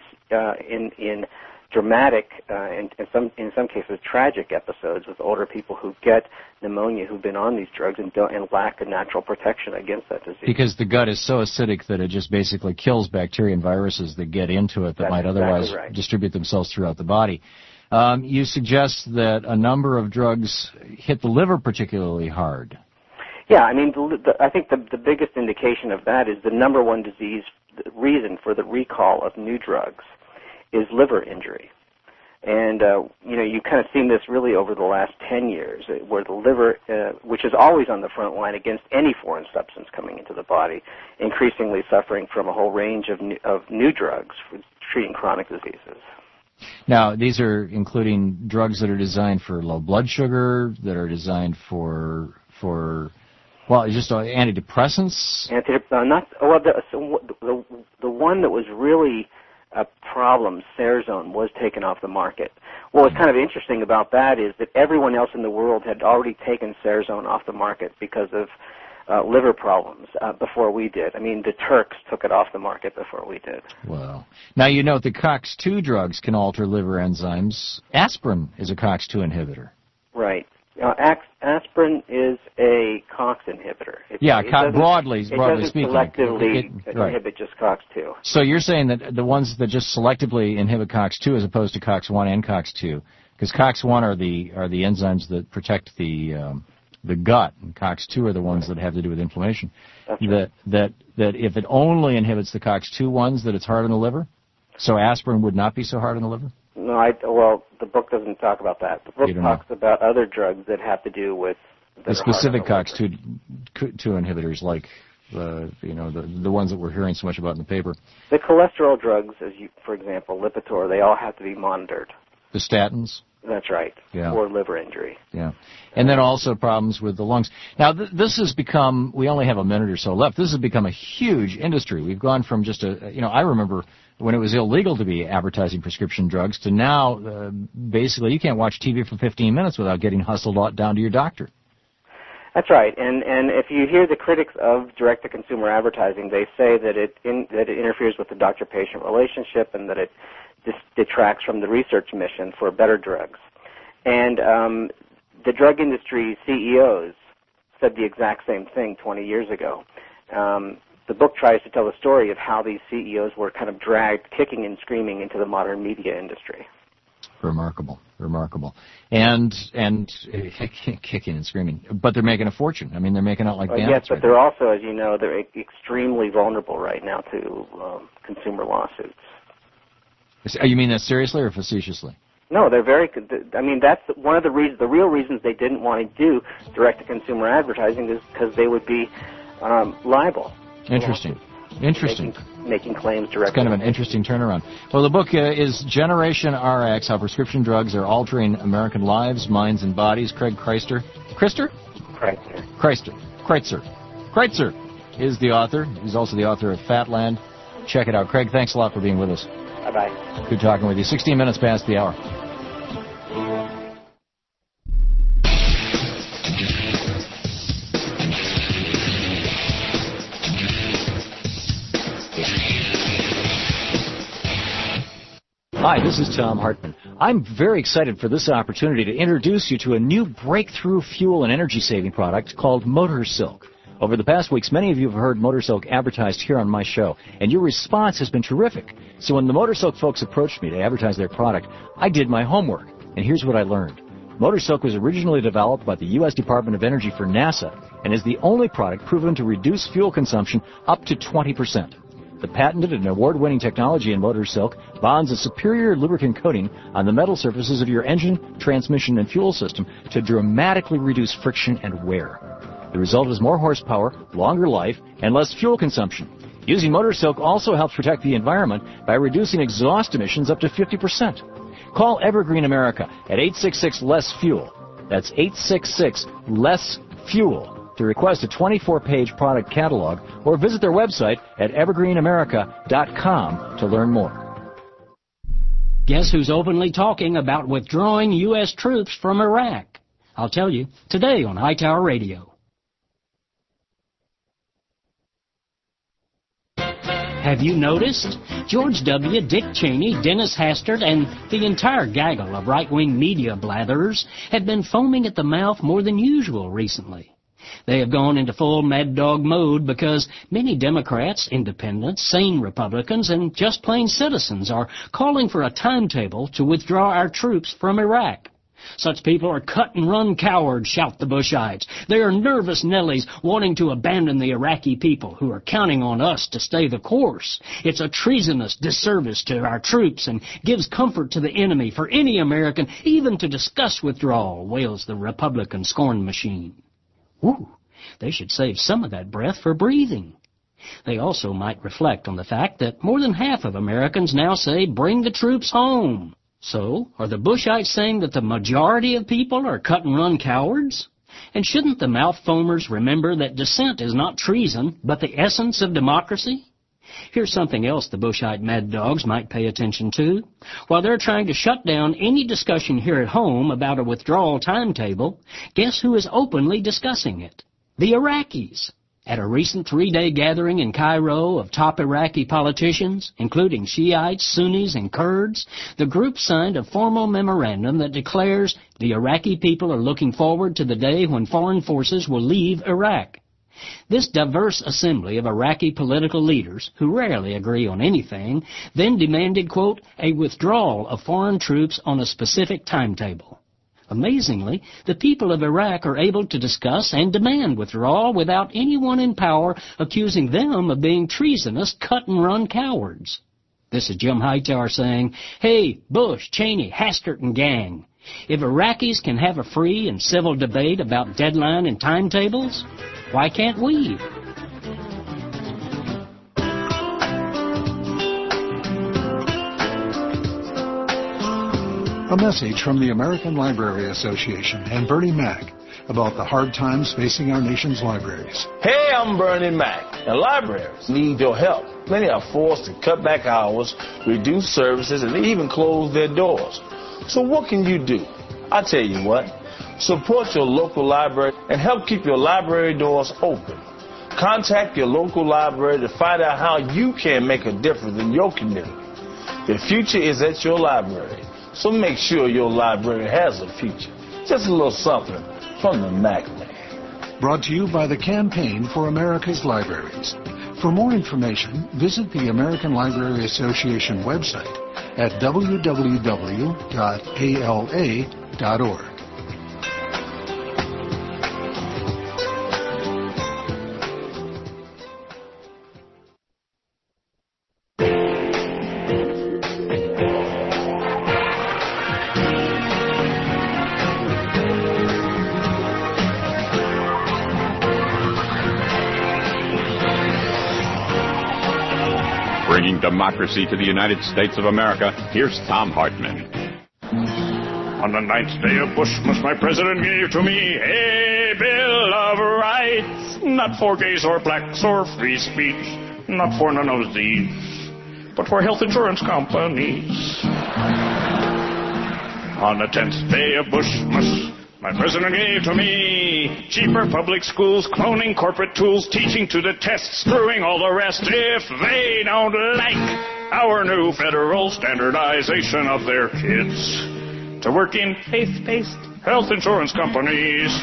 in dramatic, in some cases tragic episodes with older people who get pneumonia who've been on these drugs and lack a natural protection against that disease. Because the gut is so acidic that it just basically kills bacteria and viruses that get into it that might otherwise distribute themselves throughout the body. You suggest that a number of drugs hit the liver particularly hard. Yeah, I think the biggest indication of that is the number one reason for the recall of new drugs is liver injury. And, you've kind of seen this really over the last 10 years, where the liver, which is always on the front line against any foreign substance coming into the body, increasingly suffering from a whole range of new drugs for treating chronic diseases. Now, these are including drugs that are designed for low blood sugar, that are designed for just antidepressants? The one that was really a problem, Cerazone, was taken off the market. What was kind of interesting about that is that everyone else in the world had already taken Cerazone off the market because of liver problems before we did. The Turks took it off the market before we did. Wow. Now, you note the COX-2 drugs can alter liver enzymes. Aspirin is a COX-2 inhibitor. Right. Aspirin is a COX inhibitor. Broadly speaking. It doesn't selectively inhibit just COX-2. So you're saying that the ones that just selectively inhibit COX-2 as opposed to COX-1 and COX-2, because COX-1 are the enzymes that protect the gut, and COX-2 are the ones that have to do with inflammation. That's right. That if it only inhibits the COX-2 ones, that it's hard on the liver? So aspirin would not be so hard on the liver? No, the book doesn't talk about that. The book talks about other drugs that have to do with the specific COX-2 inhibitors, like the ones that we're hearing so much about in the paper. The cholesterol drugs, for example, Lipitor, they all have to be monitored. The statins? That's right. Yeah. For liver injury. Yeah. And then also problems with the lungs. Now, this has become, we only have a minute or so left, this has become a huge industry. We've gone from just I remember when it was illegal to be advertising prescription drugs to now, basically, you can't watch TV for 15 minutes without getting hustled down to your doctor. That's right. And if you hear the critics of direct-to-consumer advertising, they say that it interferes with the doctor-patient relationship and that it detracts from the research mission for better drugs. And the drug industry CEOs said the exact same thing 20 years ago. The book tries to tell the story of how these CEOs were kind of dragged kicking and screaming into the modern media industry. Remarkable. And kicking and screaming. But they're making a fortune. They're making out like bandits. Yes, but they're also, as you know, they're extremely vulnerable right now to consumer lawsuits. You mean that seriously or facetiously? No, they're very. That's one of the reasons. The real reasons they didn't want to do direct-to-consumer advertising is because they would be liable. Interesting. Making claims directly. It's kind of an interesting turnaround. Well, the book is Generation RX: How Prescription Drugs Are Altering American Lives, Minds, and Bodies. Craig Kreitzer is the author. He's also the author of Fatland Check it out. Craig, thanks a lot for being with us. Bye-bye. Good talking with you. 16 minutes past the hour. Hi, this is Tom Hartman. I'm very excited for this opportunity to introduce you to a new breakthrough fuel and energy-saving product called MotorSilk. Over the past weeks, many of you have heard MotorSilk advertised here on my show, and your response has been terrific. So when the MotorSilk folks approached me to advertise their product, I did my homework, and here's what I learned. MotorSilk was originally developed by the U.S. Department of Energy for NASA and is the only product proven to reduce fuel consumption up to 20%. The patented and award-winning technology in MotorSilk bonds a superior lubricant coating on the metal surfaces of your engine, transmission, and fuel system to dramatically reduce friction and wear. The result is more horsepower, longer life, and less fuel consumption. Using MotorSilk also helps protect the environment by reducing exhaust emissions up to 50%. Call Evergreen America at 866-LESS-FUEL. That's 866-LESS-FUEL. to request a 24-page product catalog or visit their website at evergreenamerica.com to learn more. Guess who's openly talking about withdrawing U.S. troops from Iraq? I'll tell you, today on Hightower Radio. Have you noticed? George W., Dick Cheney, Dennis Hastert, and the entire gaggle of right-wing media blatherers have been foaming at the mouth more than usual recently. They have gone into full mad dog mode because many Democrats, independents, sane Republicans, and just plain citizens are calling for a timetable to withdraw our troops from Iraq. Such people are cut-and-run cowards, shout the Bushites. They are nervous Nellies wanting to abandon the Iraqi people who are counting on us to stay the course. It's a treasonous disservice to our troops and gives comfort to the enemy for any American even to discuss withdrawal, wails the Republican scorn machine. Ooh, they should save some of that breath for breathing. They also might reflect on the fact that more than half of Americans now say, bring the troops home. So, are the Bushites saying that the majority of people are cut-and-run cowards? And shouldn't the mouth foamers remember that dissent is not treason, but the essence of democracy? Here's something else the Bushite mad dogs might pay attention to. While they're trying to shut down any discussion here at home about a withdrawal timetable, guess who is openly discussing it? The Iraqis. At a recent 3-day gathering in Cairo of top Iraqi politicians, including Shiites, Sunnis, and Kurds, the group signed a formal memorandum that declares the Iraqi people are looking forward to the day when foreign forces will leave Iraq. This diverse assembly of Iraqi political leaders, who rarely agree on anything, then demanded, quote, a withdrawal of foreign troops on a specific timetable. Amazingly, the people of Iraq are able to discuss and demand withdrawal without anyone in power accusing them of being treasonous, cut-and-run cowards. This is Jim Hightower saying, hey, Bush, Cheney, Hastert, and gang, if Iraqis can have a free and civil debate about deadline and timetables, why can't we? A message from the American Library Association and Bernie Mac about the hard times facing our nation's libraries. Hey, I'm Bernie Mac, and libraries need your help. Many are forced to cut back hours, reduce services, and even close their doors. So what can you do? I tell you what, support your local library and help keep your library doors open. Contact your local library to find out how you can make a difference in your community. The future is at your library, so make sure your library has a future. Just a little something from the Mac Man. Brought to you by the Campaign for America's Libraries. For more information, visit the American Library Association website at www.ala.org. Bringing democracy to the United States of America, here's Tom Hartman. On the 9th day of Bushmas, my president gave to me a bill of rights, not for gays or blacks or free speech, not for none of these, but for health insurance companies. On the 10th day of Bushmas, my president gave to me cheaper public schools, cloning corporate tools, teaching to the test, screwing all the rest if they don't like our new federal standardization of their kids to work in faith-based health insurance companies.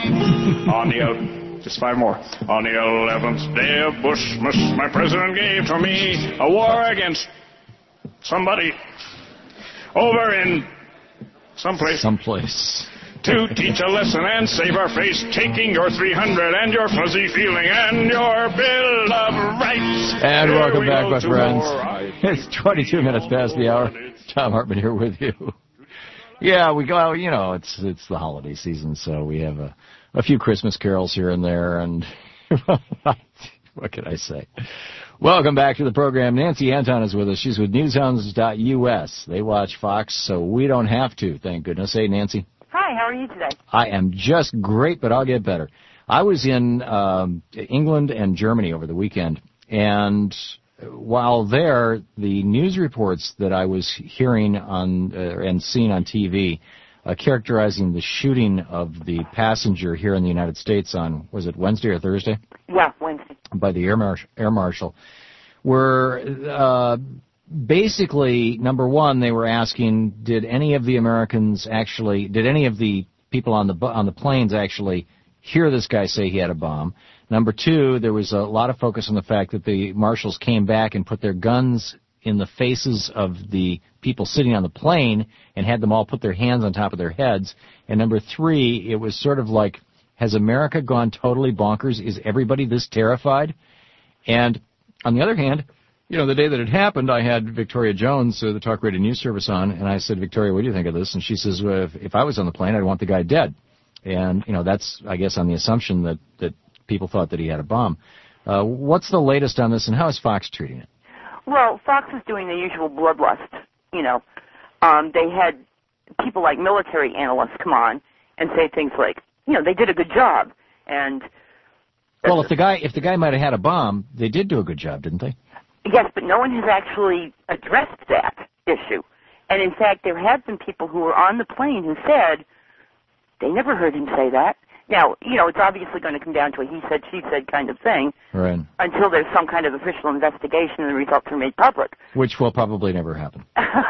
Just 5 more. On the 11th day of Bushmas, my president gave to me a war against somebody over in someplace. To teach a lesson and save our face, taking your 300 and your fuzzy feeling and your Bill of Rights. And welcome back, my friends. It's 22 minutes past the hour. Tom Hartman here with you. Yeah, we go, it's the holiday season, so we have a few Christmas carols here and there, and what can I say? Welcome back to the program. Nancy Anton is with us. She's with newshounds.us. They watch Fox, so we don't have to, thank goodness. Hey, Nancy. Hi, how are you today? I am just great, but I'll get better. I was in England and Germany over the weekend, and while there, the news reports that I was hearing on and seeing on TV characterizing the shooting of the passenger here in the United States on, was it Wednesday or Thursday? Yeah, Wednesday. By the air marshal, were basically, number one, they were asking, did any of the people on the planes actually hear this guy say he had a bomb? Number two, there was a lot of focus on the fact that the marshals came back and put their guns in the faces of the people sitting on the plane and had them all put their hands on top of their heads. And number three, it was sort of like, has America gone totally bonkers? Is everybody this terrified? And on the other hand, the day that it happened, I had Victoria Jones, the Talk Radio News Service on, and I said, Victoria, what do you think of this? And she says, well, if I was on the plane, I'd want the guy dead. And, that's, I guess, on the assumption that people thought that he had a bomb. What's the latest on this, and how is Fox treating it? Well, Fox is doing the usual bloodlust. They had people like military analysts come on and say things like, they did a good job. And well, if the guy might have had a bomb, they did do a good job, didn't they? Yes, but no one has actually addressed that issue. And in fact, there have been people who were on the plane who said they never heard him say that. Now, it's obviously going to come down to a he said, she said kind of thing. Right. Until there's some kind of official investigation and the results are made public. Which will probably never happen.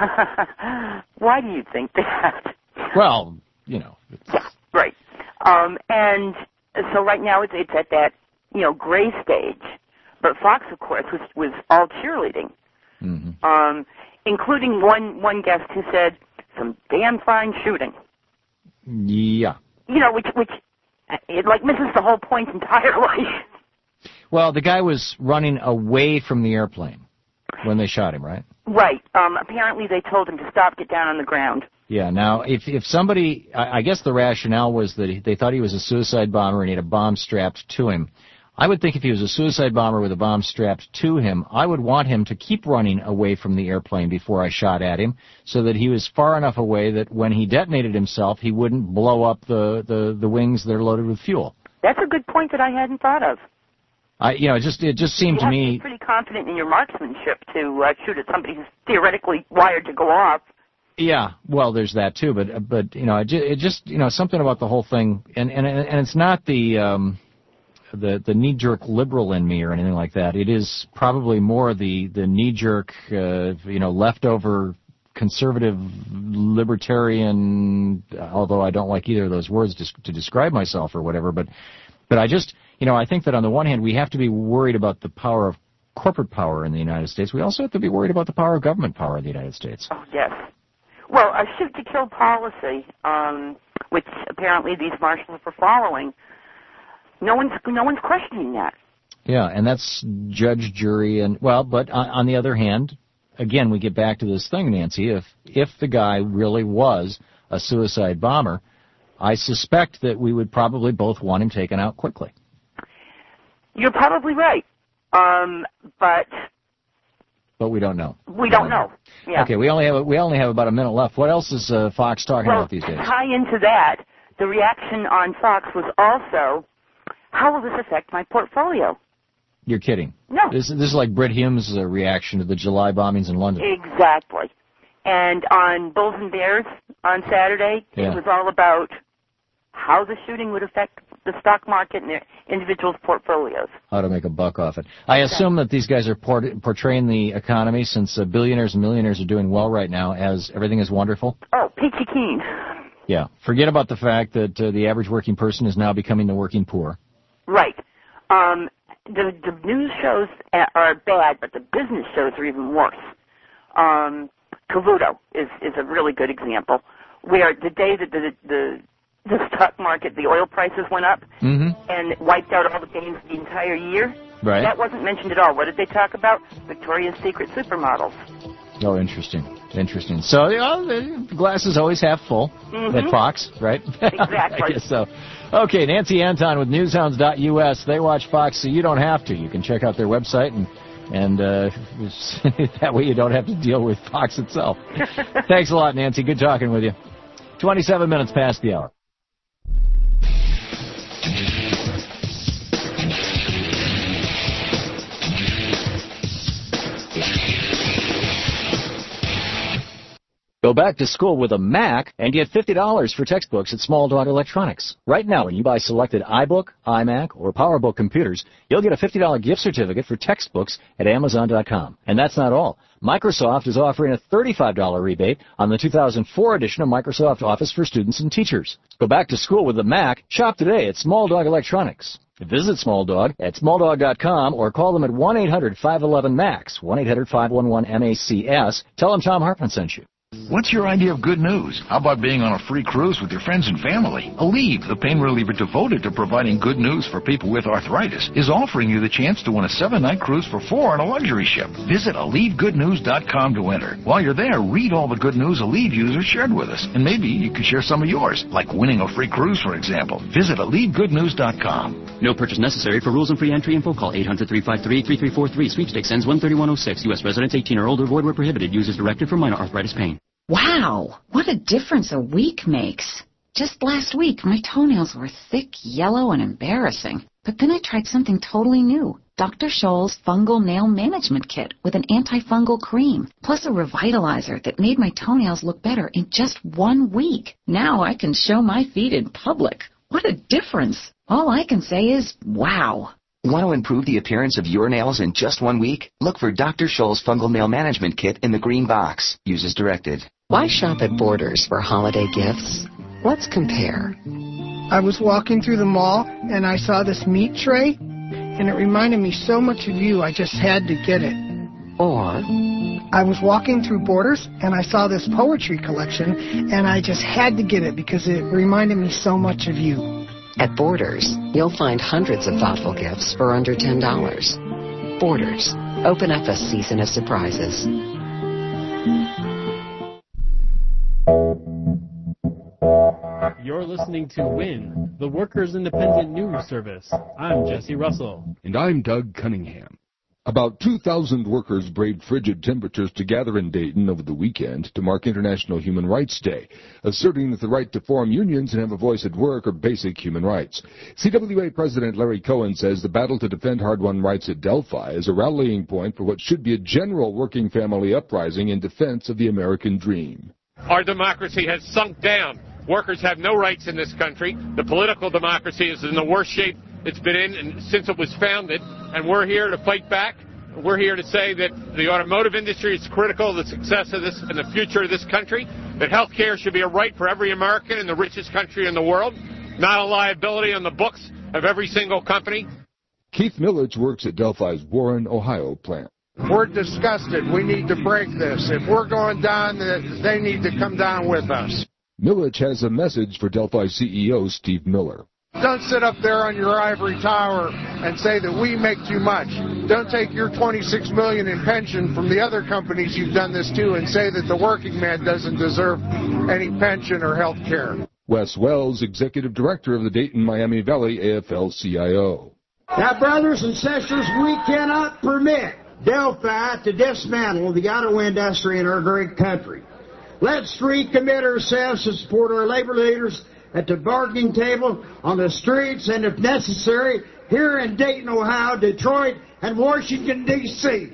Why do you think that? Well, Yeah, right. And so right now it's at that, gray stage. But Fox, of course, was all cheerleading. Mm-hmm. Including one guest who said, some damn fine shooting. Yeah. Which it misses the whole point entirely. Well, the guy was running away from the airplane when they shot him, right? Right. Apparently they told him to stop, get down on the ground. Yeah, now, if somebody, I guess the rationale was that they thought he was a suicide bomber and he had a bomb strapped to him. I would think if he was a suicide bomber with a bomb strapped to him, I would want him to keep running away from the airplane before I shot at him so that he was far enough away that when he detonated himself, he wouldn't blow up the wings that are loaded with fuel. That's a good point that I hadn't thought of. It just seemed to me... You have to be pretty confident in your marksmanship to shoot at somebody who's theoretically wired to go off. Yeah, well, there's that too, but it just something about the whole thing, and it's not the knee-jerk liberal in me or anything like that. It is probably more the knee-jerk, leftover conservative libertarian, although I don't like either of those words to describe myself or whatever, but I just, I think that on the one hand we have to be worried about the power of corporate power in the United States. We also have to be worried about the power of government power in the United States. Oh, yes. Well, a shoot-to-kill policy, which apparently these marshals are following, no one's questioning that. Yeah, and that's judge, jury, and but on the other hand, again, we get back to this thing, Nancy. If the guy really was a suicide bomber, I suspect that we would probably both want him taken out quickly. You're probably right, but we don't know. We don't know. Yeah. Okay, we only have about a minute left. What else is Fox talking about these days? To tie into that, the reaction on Fox was also, how will this affect my portfolio? You're kidding. No. This is like Bret Hume's reaction to the July bombings in London. Exactly. And on Bulls and Bears on Saturday, it was all about how the shooting would affect the stock market and their individuals' portfolios. How to make a buck off it. I assume that these guys are portraying the economy, since billionaires and millionaires are doing well right now, as everything is wonderful. Oh, peachy keen. Yeah. Forget about the fact that the average working person is now becoming the working poor. Right. The news shows are bad, but the business shows are even worse. Cavuto is a really good example, where the day that the stock market, the oil prices went up and wiped out all the gains the entire year. Right. That wasn't mentioned at all. What did they talk about? Victoria's Secret supermodels. Oh, interesting. So, the glass is always half full at Fox, right? Exactly. I guess so. Okay, Nancy Anton with newshounds.us. They watch Fox, so you don't have to. You can check out their website, and that way you don't have to deal with Fox itself. Thanks a lot, Nancy. Good talking with you. 27 minutes past the hour. Go back to school with a Mac and get $50 for textbooks at Small Dog Electronics. Right now, when you buy selected iBook, iMac, or PowerBook computers, you'll get a $50 gift certificate for textbooks at Amazon.com. And that's not all. Microsoft is offering a $35 rebate on the 2004 edition of Microsoft Office for students and teachers. Go back to school with a Mac. Shop today at Small Dog Electronics. Visit Small Dog at smalldog.com or call them at 1-800-511-MAX, 1-800-511-MACS. Tell them Tom Hartman sent you. What's your idea of good news? How about being on a free cruise with your friends and family? Aleve, the pain reliever devoted to providing good news for people with arthritis, is offering you the chance to win a 7-night cruise for 4 on a luxury ship. Visit AleveGoodNews.com to enter. While you're there, read all the good news Aleve users shared with us, and maybe you can share some of yours, like winning a free cruise, for example. Visit AleveGoodNews.com. No purchase necessary. For rules and free entry info, call 800-353-3343. Sweepstakes ends 1/31/06. U.S. residents 18 or older. Void where prohibited. Users directed for minor arthritis pain. Wow, what a difference a week makes. Just last week, my toenails were thick, yellow, and embarrassing. But then I tried something totally new. Dr. Scholl's Fungal Nail Management Kit with an antifungal cream, plus a revitalizer that made my toenails look better in just 1 week. Now I can show my feet in public. What a difference. All I can say is, wow. Want to improve the appearance of your nails in just 1 week? Look for Dr. Scholl's Fungal Nail Management Kit in the green box. Use as directed. Why shop at Borders for holiday gifts? Let's compare. I was walking through the mall and I saw this meat tray, and it reminded me so much of you, I just had to get it. Or I was walking through Borders and I saw this poetry collection, and I just had to get it because it reminded me so much of you. At Borders, you'll find hundreds of thoughtful gifts for under $10. Borders. Open up a season of surprises. You're listening to WIN, the Workers' Independent News Service. I'm Jesse Russell. And I'm Doug Cunningham. About 2,000 workers braved frigid temperatures to gather in Dayton over the weekend to mark International Human Rights Day, asserting that the right to form unions and have a voice at work are basic human rights. CWA President Larry Cohen says the battle to defend hard-won rights at Delphi is a rallying point for what should be a general working family uprising in defense of the American dream. Our democracy has sunk down. Workers have no rights in this country. The political democracy is in the worst shape it's been in since it was founded, and we're here to fight back. We're here to say that the automotive industry is critical to the success of this and the future of this country, that health care should be a right for every American in the richest country in the world, not a liability on the books of every single company. Keith Millich works at Delphi's Warren, Ohio plant. We're disgusted. We need to break this. If we're going down, they need to come down with us. Millich has a message for Delphi CEO Steve Miller. Don't sit up there on your ivory tower and say that we make too much. Don't take your $26 million in pension from the other companies you've done this to and say that the working man doesn't deserve any pension or health care. Wes Wells, Executive Director of the Dayton-Miami Valley AFL-CIO. Now, brothers and sisters, we cannot permit Delphi to dismantle the auto industry in our great country. Let's recommit ourselves to support our labor leaders at the bargaining table, on the streets, and if necessary, here in Dayton, Ohio, Detroit, and Washington, D.C.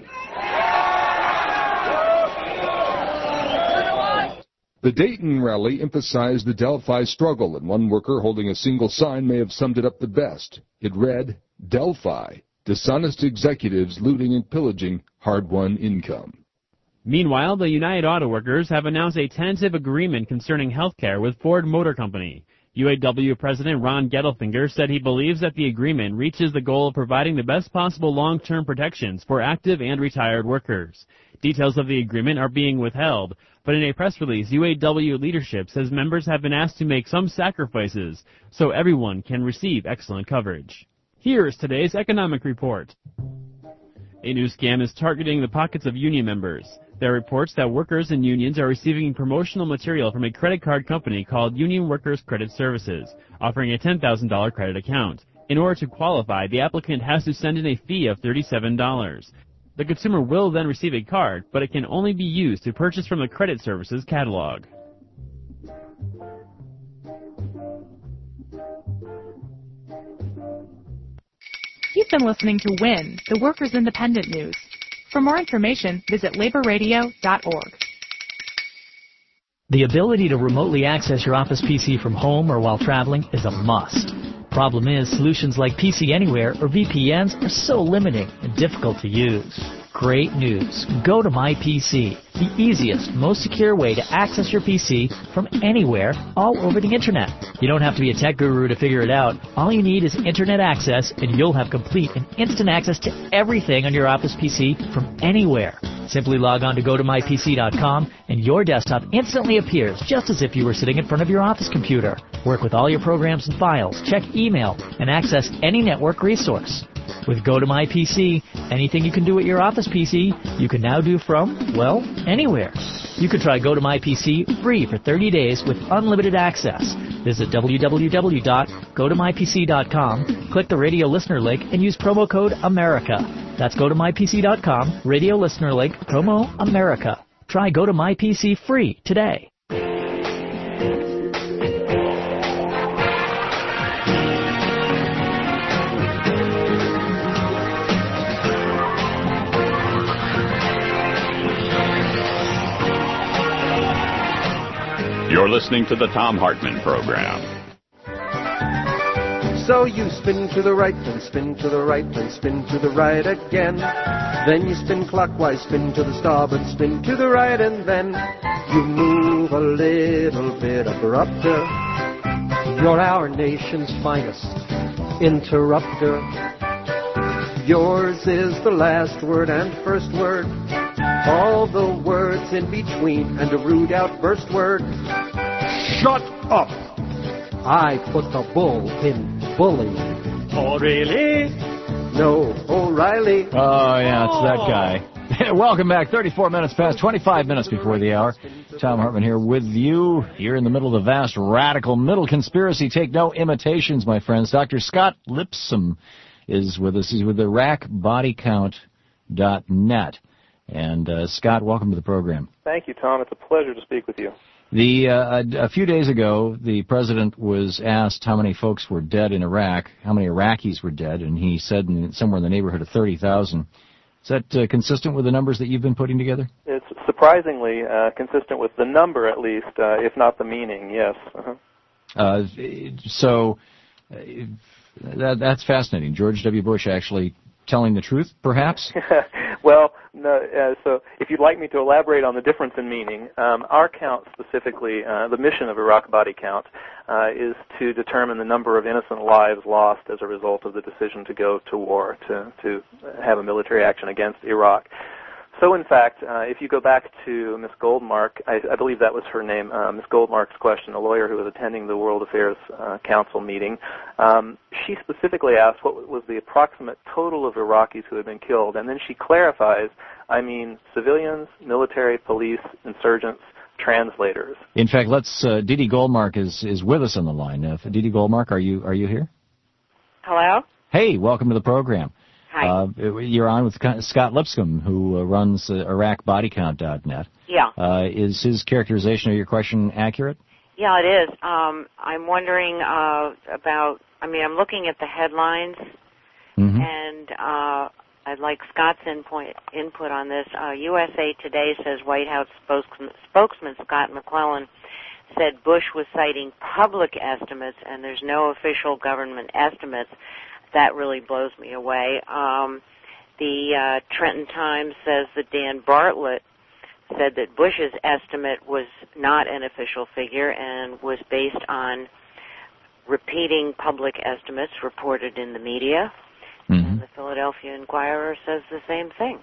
The Dayton rally emphasized the Delphi struggle, and one worker holding a single sign may have summed it up the best. It read, Delphi, dishonest executives looting and pillaging hard-won income. Meanwhile, the United Auto Workers have announced a tentative agreement concerning health care with Ford Motor Company. UAW President Ron Gettelfinger said he believes that the agreement reaches the goal of providing the best possible long-term protections for active and retired workers. Details of the agreement are being withheld, but in a press release, UAW leadership says members have been asked to make some sacrifices so everyone can receive excellent coverage. Here is today's economic report. A new scam is targeting the pockets of union members. There are reports that workers and unions are receiving promotional material from a credit card company called Union Workers Credit Services, offering a $10,000 credit account. In order to qualify, the applicant has to send in a fee of $37. The consumer will then receive a card, but it can only be used to purchase from the credit services catalog. You've been listening to WIN, the Workers' Independent News. For more information, visit laborradio.org. The ability to remotely access your office PC from home or while traveling is a must. Problem is, solutions like PC Anywhere or VPNs are so limiting and difficult to use. Great news. Go to MyPC, the easiest, most secure way to access your PC from anywhere all over the Internet. You don't have to be a tech guru to figure it out. All you need is Internet access, and you'll have complete and instant access to everything on your Office PC from anywhere. Simply log on to GoToMyPC.com, and your desktop instantly appears just as if you were sitting in front of your office computer. Work with all your programs and files, check email, and access any network resource. With GoToMyPC, anything you can do at your Office PC, you can now do from, well, anywhere. You can try GoToMyPC free for 30 days with unlimited access. Visit www.gotomypc.com, click the radio listener link, and use promo code AMERICA. That's GoToMyPC.com, radio listener link, promo AMERICA. Try GoToMyPC free today. You're listening to the Thom Hartmann Program. So you spin to the right, then spin to the right, then spin to the right again. Then you spin clockwise, spin to the starboard, spin to the right, and then you move a little bit abrupter. You're our nation's finest interrupter. Yours is the last word and first word, all the words in between, and a rude outburst word. Shut up! I put the bull in bully. Oh, really? No, O'Reilly. Oh, yeah, it's that guy. Welcome back. 34 minutes past, 25 minutes before the hour. Thom Hartmann here with you. You're in the middle of the vast radical middle conspiracy. Take no imitations, my friends. Dr. Scott Lipscomb is with us. He's with IraqBodyCount.net. And, Scott, welcome to the program. Thank you, Tom. It's a pleasure to speak with you. A few days ago, the president was asked how many folks were dead in Iraq, how many Iraqis were dead, and he said somewhere in the neighborhood of 30,000. Is that consistent with the numbers that you've been putting together? It's surprisingly consistent with the number, at least, if not the meaning, yes. That's fascinating. George W. Bush actually telling the truth, perhaps? Well, no, so if you'd like me to elaborate on the difference in meaning, our count specifically, the mission of Iraq Body Count, is to determine the number of innocent lives lost as a result of the decision to go to war, to have a military action against Iraq. So, in fact, if you go back to Ms. Goldmark, I believe that was her name, Ms. Goldmark's question, a lawyer who was attending the World Affairs Council meeting, she specifically asked what was the approximate total of Iraqis who had been killed, and then she clarifies, I mean civilians, military, police, insurgents, translators. In fact, Didi Goldmark is with us on the line. Didi Goldmark, are you here? Hello? Hey, welcome to the program. Hi. You're on with Scott Lipscomb, who runs IraqBodyCount.net. Yeah. Is his characterization of your question accurate? Yeah, it is. I'm wondering about, I'm looking at the headlines, and I'd like Scott's input on this. USA Today says White House spokesman Scott McClellan said Bush was citing public estimates, and there's no official government estimates. That really blows me away. The Trenton Times says that Dan Bartlett said that Bush's estimate was not an official figure and was based on repeating public estimates reported in the media. And the Philadelphia Inquirer says the same thing.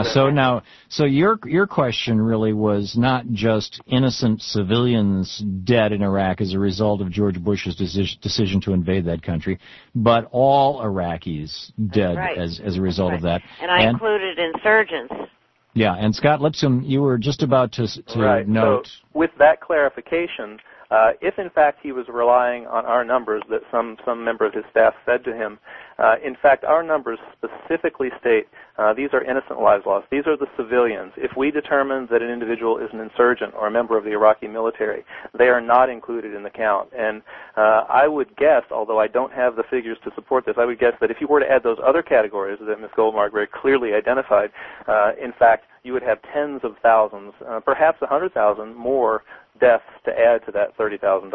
So your question really was not just innocent civilians dead in Iraq as a result of George Bush's decision to invade that country, but all Iraqis dead as a result of that. And I included insurgents. Yeah, and Scott Lipscomb, you were just about to note. So with that clarification, if in fact he was relying on our numbers that some member of his staff said to him, in fact our numbers specifically state these are innocent lives lost. These are the civilians. If we determine that an individual is an insurgent or a member of the Iraqi military, they are not included in the count. And I would guess, although I don't have the figures to support this, I would guess that if you were to add those other categories that Ms. Goldmark very clearly identified, in fact, you would have tens of thousands, perhaps 100,000 more deaths to add to that $30,000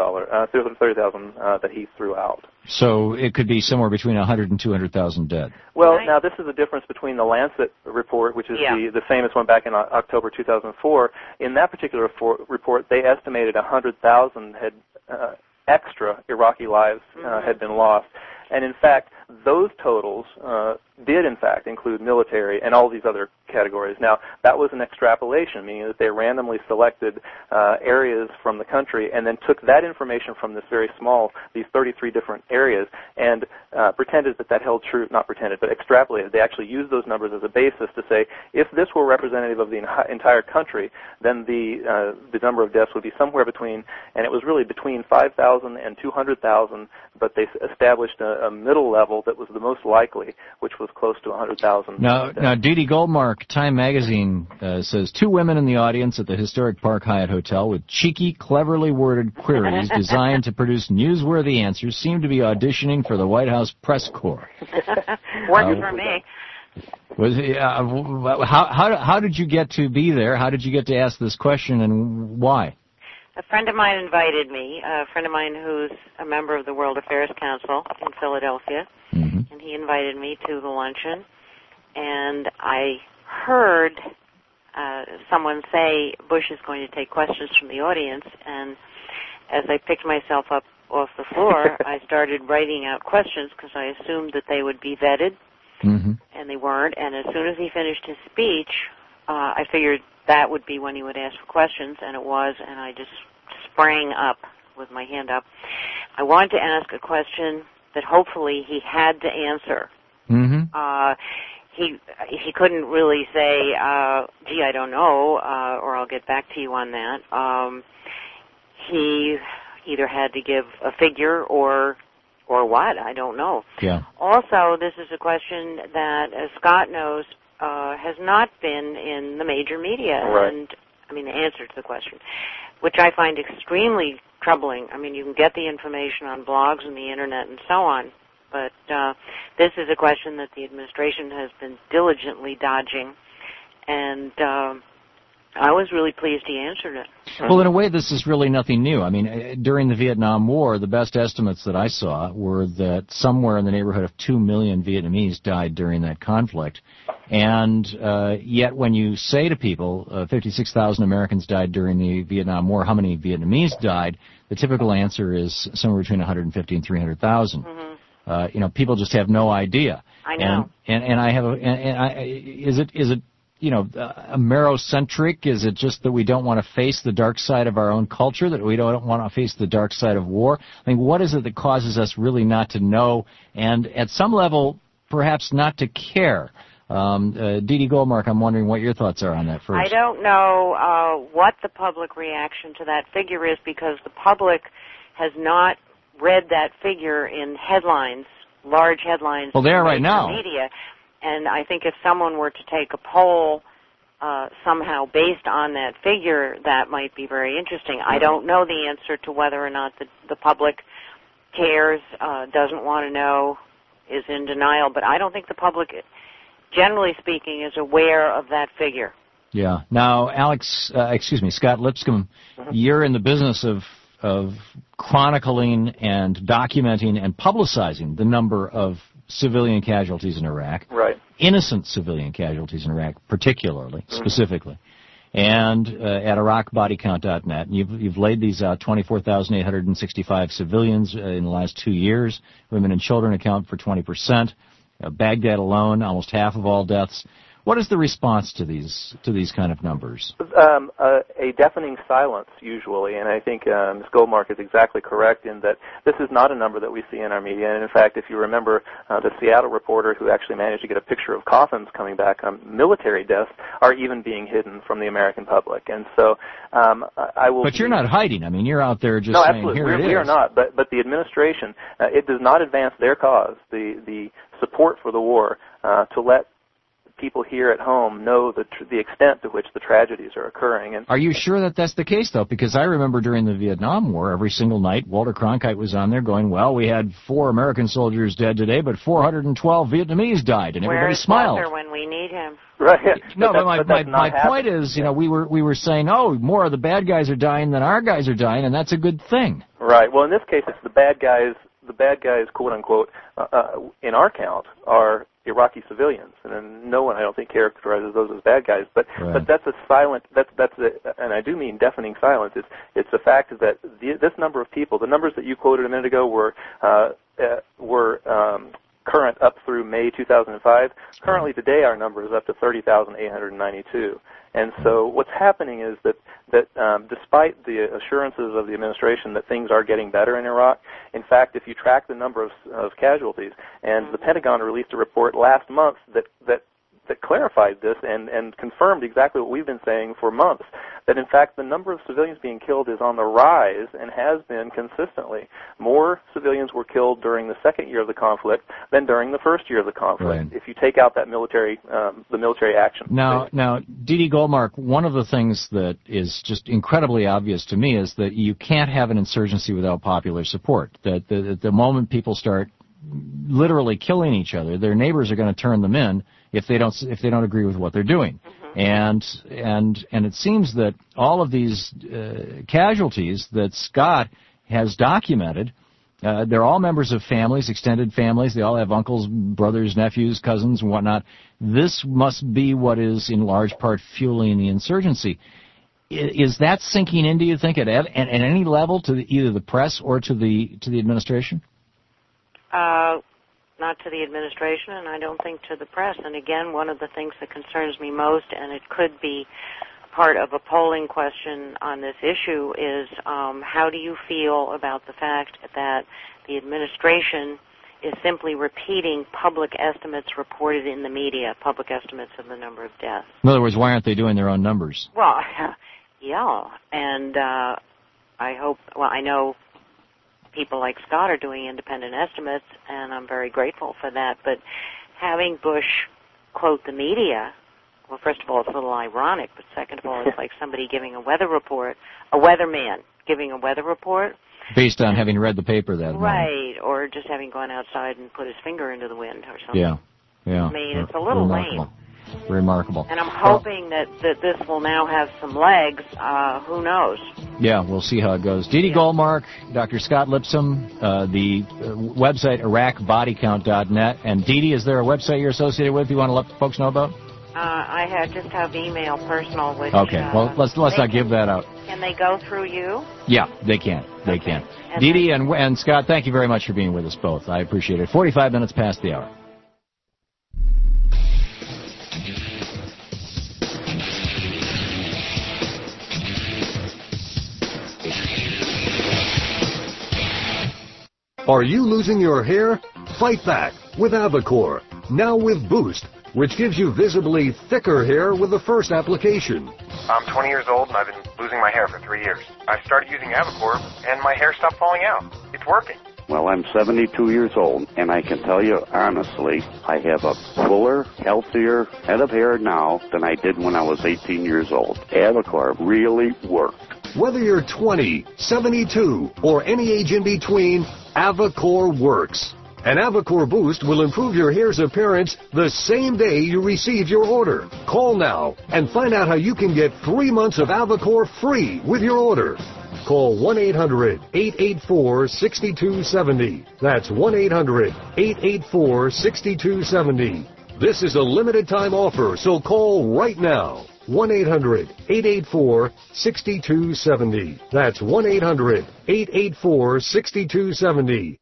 that he threw out. So it could be somewhere between 100 and 200,000 dead. Well, now this is the difference between the Lancet report, which is the famous one back in October 2004. In that particular report, they estimated 100,000 extra Iraqi lives had been lost. And in fact, those totals did in fact include military and all these other categories. Now, that was an extrapolation, meaning that they randomly selected areas from the country and then took that information from this very small, these 33 different areas, and pretended that held true, not pretended, but extrapolated. They actually used those numbers as a basis to say, if this were representative of the entire country, then the number of deaths would be somewhere between, and it was really between 5,000 and 200,000, but they established a middle level that was the most likely, which was close to 100,000. Now, Dee Goldmark, Time Magazine says, 2 women in the audience at the historic Park Hyatt Hotel with cheeky, cleverly worded queries designed to produce newsworthy answers seem to be auditioning for the White House press corps. Working for me. How did you get to be there? How did you get to ask this question, and why? A friend of mine invited me, a friend of mine who's a member of the World Affairs Council in Philadelphia, and he invited me to the luncheon, and I heard someone say Bush is going to take questions from the audience, and as I picked myself up off the floor, I started writing out questions because I assumed that they would be vetted, and they weren't, and as soon as he finished his speech, I figured that would be when he would ask for questions, and it was, and I just sprang up with my hand up. I wanted to ask a question that hopefully he had to answer. He couldn't really say, gee, I don't know, or I'll get back to you on that. He either had to give a figure or what, I don't know. Yeah. Also, this is a question that, as Scott knows, has not been in the major media, and the answer to the question, which I find extremely troubling. You can get the information on blogs and the internet and so on, but this is a question that the administration has been diligently dodging, and I was really pleased he answered it. Well, in a way, this is really nothing new. During the Vietnam War, the best estimates that I saw were that somewhere in the neighborhood of 2 million Vietnamese died during that conflict. And yet when you say to people, 56,000 Americans died during the Vietnam War, how many Vietnamese died, the typical answer is somewhere between 150 and 300,000. People just have no idea. I know. Is it Amerocentric? Is it just that we don't want to face the dark side of our own culture, that we don't want to face the dark side of war? What is it that causes us really not to know, and at some level, perhaps not to care? Dee Goldmark, I'm wondering what your thoughts are on that first. I don't know what the public reaction to that figure is, because the public has not read that figure in headlines, large headlines. Well, they are right now. Media. And I think if someone were to take a poll somehow based on that figure, that might be very interesting. I don't know the answer to whether or not the public cares, doesn't want to know, is in denial, but I don't think the public, generally speaking, is aware of that figure. Yeah. Now, Scott Lipscomb, you're in the business of chronicling and documenting and publicizing the number of civilian casualties in Iraq. Right. Innocent civilian casualties in Iraq, particularly, specifically. And at IraqBodyCount.net, you've laid these out, 24,865 civilians in the last 2 years. Women and children account for 20%. Baghdad alone, almost half of all deaths. What is the response to these kind of numbers? A deafening silence, usually, and I think Ms. Goldmark is exactly correct in that this is not a number that we see in our media. And in fact, if you remember the Seattle reporter who actually managed to get a picture of coffins coming back, military deaths are even being hidden from the American public. And so I will. But you're not hiding. I mean, you're out there just saying, absolutely. Here it is. We are not. But the administration, it does not advance their cause, the support for the war, to let people here at home know the extent to which the tragedies are occurring. And are you sure that that's the case, though? Because I remember during the Vietnam War, every single night, Walter Cronkite was on there going, well, we had 4 American soldiers dead today, but 412 Vietnamese died, and everybody smiled. Where's Walter when we need him? Right. No, but my point is, we were saying, more of the bad guys are dying than our guys are dying, and that's a good thing. Right. Well, in this case, it's the bad guys, quote unquote, in our count, are Iraqi civilians, and no one, I don't think, characterizes those as bad guys. But that's a silent. And I do mean deafening silence. It's the fact that this number of people, the numbers that you quoted a minute ago, were current up through May 2005. Currently, today, our number is up to 30,892. And so what's happening is that despite the assurances of the administration that things are getting better in Iraq, in fact, if you track the number of casualties, and the Pentagon released a report last month that clarified this and confirmed exactly what we've been saying for months, that in fact the number of civilians being killed is on the rise and has been consistently. More civilians were killed during the second year of the conflict than during the first year of the conflict, right, if you take out that the military action. Now, Dee Goldmark, one of the things that is just incredibly obvious to me is that you can't have an insurgency without popular support. That the moment people start literally killing each other, their neighbors are going to turn them in if they don't agree with what they're doing. And it seems that all of these casualties that Scott has documented, they're all members of families, extended families. They all have uncles, brothers, nephews, cousins, and whatnot. This must be what is in large part fueling the insurgency. Is that sinking in, do you think, at any level to either the press or to the administration? Not to the administration, and I don't think to the press. And again, one of the things that concerns me most, and it could be part of a polling question on this issue, is how do you feel about the fact that the administration is simply repeating public estimates reported in the media, public estimates of the number of deaths? In other words, why aren't they doing their own numbers? Well, yeah, and I know people like Scott are doing independent estimates, and I'm very grateful for that. But having Bush quote the media, well, first of all, it's a little ironic, but second of all, it's like somebody giving a weather report, a weatherman giving a weather report. Based on having read the paper that morning. Right, or just having gone outside and put his finger into the wind or something. Yeah. I mean, it's a little lame. Remarkable. And I'm hoping that this will now have some legs. Who knows? Yeah, we'll see how it goes. Dee Goldmark, Dr. Scott Lipscomb, the website IraqBodyCount.net. And Dee, is there a website you're associated with you want to let folks know about? I just have email, personal. Which, okay, well, let's not give that out. Can they go through you? Yeah, they can. They can. Dee and Scott, thank you very much for being with us both. I appreciate it. 45 minutes past the hour. Are you losing your hair? Fight back with Avacor, now with Boost, which gives you visibly thicker hair with the first application. I'm 20 years old and I've been losing my hair for 3 years. I started using Avacor and my hair stopped falling out. It's working. Well, I'm 72 years old, and I can tell you honestly, I have a fuller, healthier head of hair now than I did when I was 18 years old. Avocor really worked. Whether you're 20, 72, or any age in between, Avocor works. An Avocor Boost will improve your hair's appearance the same day you receive your order. Call now and find out how you can get 3 months of Avocor free with your order. Call 1-800-884-6270. That's 1-800-884-6270. This is a limited time offer, so call right now. 1-800-884-6270. That's 1-800-884-6270.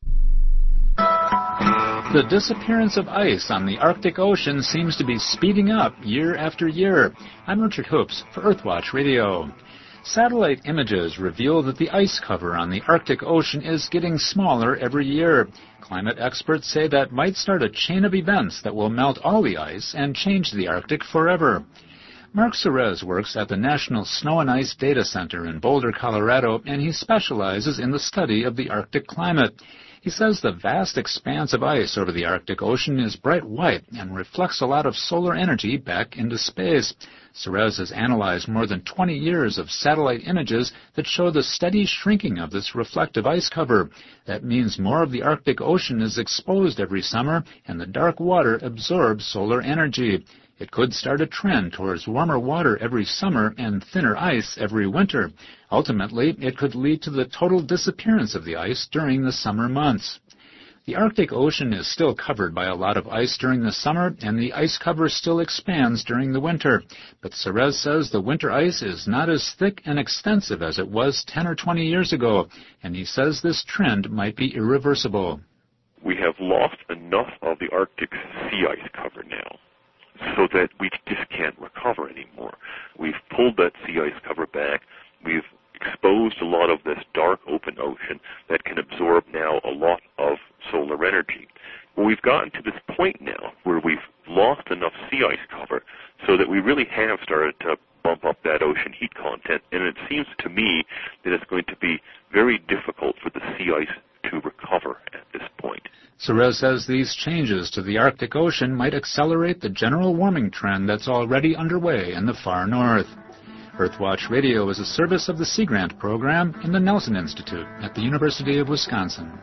The disappearance of ice on the Arctic Ocean seems to be speeding up year after year. I'm Richard Hoops for Earthwatch Radio. Satellite images reveal that the ice cover on the Arctic Ocean is getting smaller every year. Climate experts say that might start a chain of events that will melt all the ice and change the Arctic forever. Mark Serez works at the National Snow and Ice Data Center in Boulder, Colorado, and he specializes in the study of the Arctic climate. He says the vast expanse of ice over the Arctic Ocean is bright white and reflects a lot of solar energy back into space. Serez has analyzed more than 20 years of satellite images that show the steady shrinking of this reflective ice cover. That means more of the Arctic Ocean is exposed every summer, and the dark water absorbs solar energy. It could start a trend towards warmer water every summer and thinner ice every winter. Ultimately, it could lead to the total disappearance of the ice during the summer months. The Arctic Ocean is still covered by a lot of ice during the summer, and the ice cover still expands during the winter. But Serez says the winter ice is not as thick and extensive as it was 10 or 20 years ago, and he says this trend might be irreversible. We have lost enough of the Arctic sea ice cover now so that we just can't recover anymore. We've pulled that sea ice cover back. We've exposed a lot of this dark open ocean that can absorb now a lot of solar energy. Well, we've gotten to this point now where we've lost enough sea ice cover so that we really have started to bump up that ocean heat content, and it seems to me that it's going to be very difficult for the sea ice to recover at this point. Serez says these changes to the Arctic Ocean might accelerate the general warming trend that's already underway in the far north. Earthwatch Radio is a service of the Sea Grant program in the Nelson Institute at the University of Wisconsin.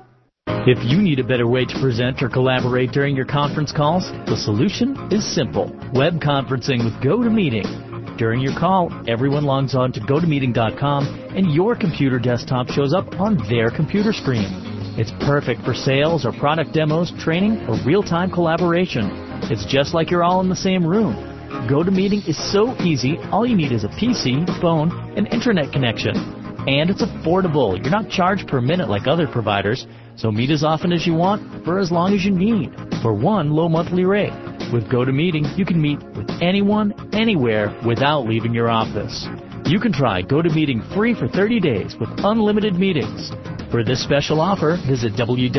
If you need a better way to present or collaborate during your conference calls, the solution is simple. Web conferencing with GoToMeeting. During your call, everyone logs on to GoToMeeting.com and your computer desktop shows up on their computer screen. It's perfect for sales or product demos, training, or real-time collaboration. It's just like you're all in the same room. GoToMeeting is so easy, all you need is a PC, phone, and internet connection. And it's affordable. You're not charged per minute like other providers, so meet as often as you want for as long as you need for one low monthly rate. With GoToMeeting, you can meet with anyone, anywhere, without leaving your office. You can try GoToMeeting free for 30 days with unlimited meetings. For this special offer, visit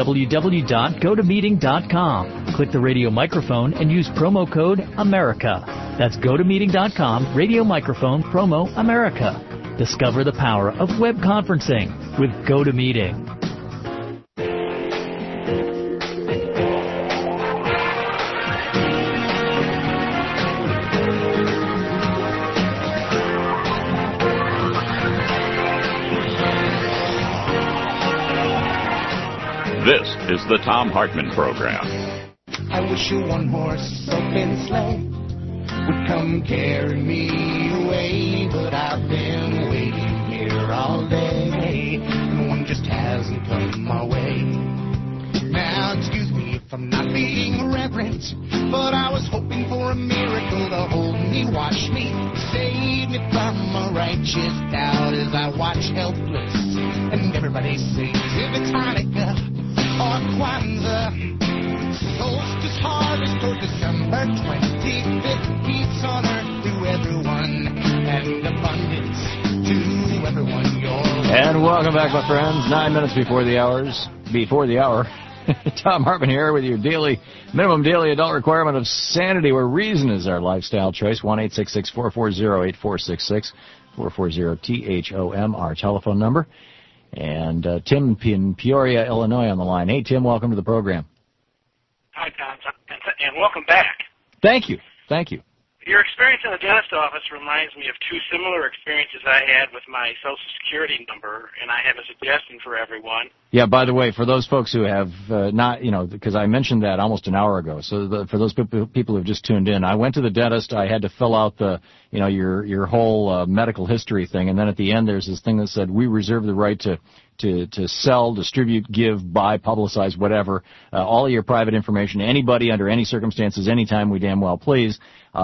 www.gotomeeting.com. Click the radio microphone and use promo code AMERICA. That's gotomeeting.com, radio microphone, promo AMERICA. Discover the power of web conferencing with GoToMeeting. This is the Thom Hartmann Program. I wish a one-horse open sleigh would come carry me away, but I've been waiting here all day, and one just hasn't come my way. Now, excuse me if I'm not being reverent, but I was hoping for a miracle to hold me, wash me, save me from a righteous doubt as I watch helpless, and everybody sings if it's Hanukkah or Kwanzaa. Solstice harvest or December 25th, peace on earth to everyone and abundance to everyone. And welcome back, my friends. 9 minutes before the hour. Thom Hartmann here with your minimum daily adult requirement of sanity, where reason is our lifestyle choice. 1-866-440-8466, 440-THOM, our telephone number. And Tim in Peoria, Illinois on the line. Hey, Tim, welcome to the program. Hi, Tom, and welcome back. Thank you. Thank you. Your experience in the dentist office reminds me of two similar experiences I had with my Social Security number, and I have a suggestion for everyone. Yeah, by the way, for those folks who have not, because I mentioned that almost an hour ago, so for those people who have just tuned in, I went to the dentist, I had to fill out the, your whole medical history thing, and then at the end there's this thing that said, we reserve the right to sell, distribute, give, buy, publicize, whatever, all of your private information, anybody under any circumstances, anytime we damn well please,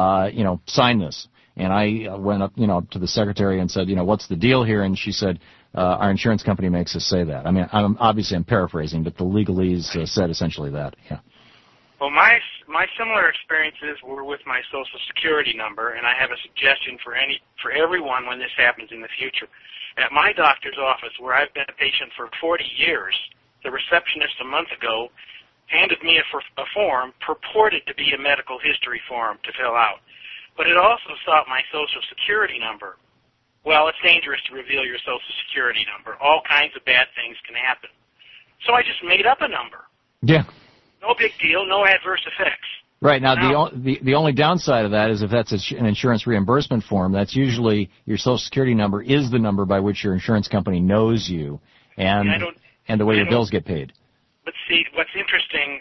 sign this. And I went up, to the secretary and said, what's the deal here? And she said, our insurance company makes us say that. I mean, I'm paraphrasing, but the legalese said essentially that. Yeah. Well, my similar experiences were with my Social Security number, and I have a suggestion for everyone when this happens in the future. At my doctor's office, where I've been a patient for 40 years, the receptionist a month ago handed me a form purported to be a medical history form to fill out. But it also sought my Social Security number. Well, it's dangerous to reveal your Social Security number. All kinds of bad things can happen. So I just made up a number. Yeah. No big deal, no adverse effects. Right. Now, the only downside of that is if that's an insurance reimbursement form, that's usually your Social Security number is the number by which your insurance company knows you and the way your bills get paid. But see, what's interesting,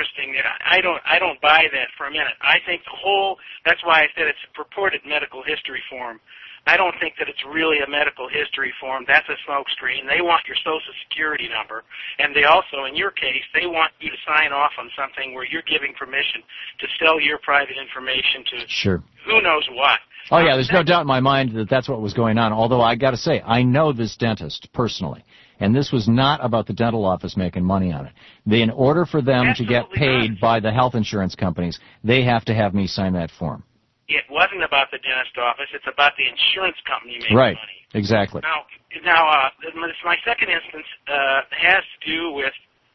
I don't buy that for a minute. I think that's why I said it's a purported medical history form. I don't think that it's really a medical history form. That's a smokescreen. They want your Social Security number, and they also, in your case, they want you to sign off on something where you're giving permission to sell your private information to who knows what. Oh, yeah, there's no doubt in my mind that that's what was going on, although I got to say, I know this dentist personally, and this was not about the dental office making money on it. In order for them to get paid by the health insurance companies, they have to have me sign that form. It wasn't about the dentist office. It's about the insurance company making money. Right, exactly. Now, my second instance has to do with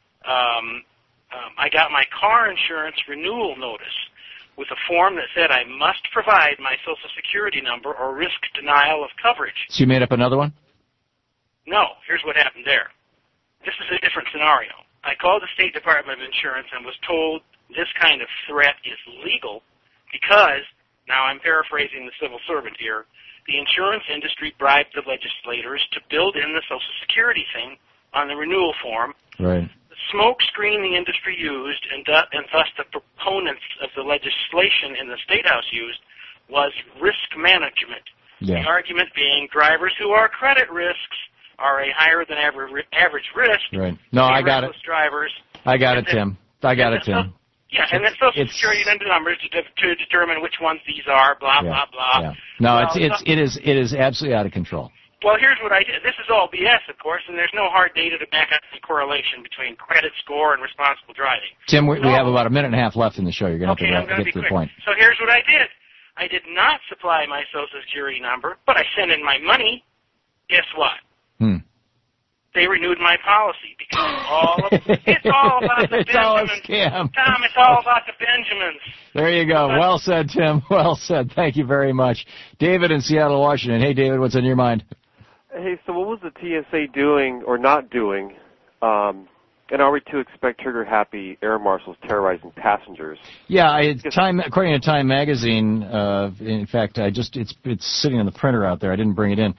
I got my car insurance renewal notice with a form that said I must provide my Social Security number or risk denial of coverage. So you made up another one? No. Here's what happened there. This is a different scenario. I called the State Department of Insurance and was told this kind of threat is legal because, now I'm paraphrasing the civil servant here, the insurance industry bribed the legislators to build in the Social Security thing on the renewal form. Right. The smoke screen the industry used, and thus the proponents of the legislation in the State House used, was risk management. Yeah. The argument being drivers who are credit risks are a higher than average risk. Right. No, I got it. Drivers. I got it, Tim. Yeah, and then Social Security numbers to determine which ones these are, blah, blah, blah. Yeah. No, it is absolutely out of control. Well, here's what I did. This is all BS, of course, and there's no hard data to back up the correlation between credit score and responsible driving. Tim, we have about a minute and a half left in the show. You're going to have to get to the point. So here's what I did. I did not supply my Social Security number, but I sent in my money. Guess what? They renewed my policy because it's all about the Benjamins. It's all a scam. Tom, it's all about the Benjamins. There you go. Well said, Tim. Well said. Thank you very much. David in Seattle, Washington. Hey, David, what's on your mind? Hey, so what was the TSA doing or not doing? And are we to expect trigger-happy air marshals terrorizing passengers? Yeah, according to Time Magazine, in fact, it's sitting in the printer out there. I didn't bring it in.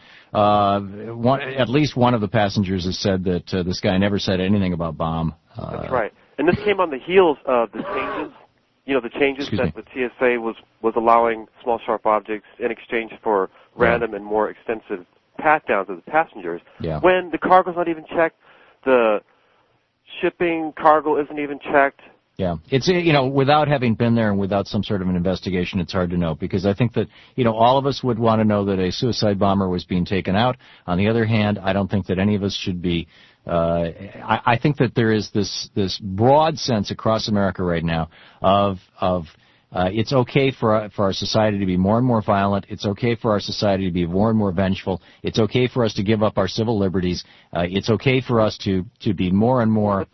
At least one of the passengers has said that this guy never said anything about bomb. That's right. And this came on the heels of the changes. The changes that the TSA was allowing small, sharp objects in exchange for random and more extensive pat-downs of the passengers. Yeah. When the cargo's not even checked, the shipping cargo isn't even checked. Yeah, it's without having been there and without some sort of an investigation, it's hard to know because I think that all of us would want to know that a suicide bomber was being taken out. On the other hand, I don't think that any of us should be. I think that there is this broad sense across America right now of it's okay for our society to be more and more violent. It's okay for our society to be more and more vengeful. It's okay for us to give up our civil liberties. It's okay for us to be more and more,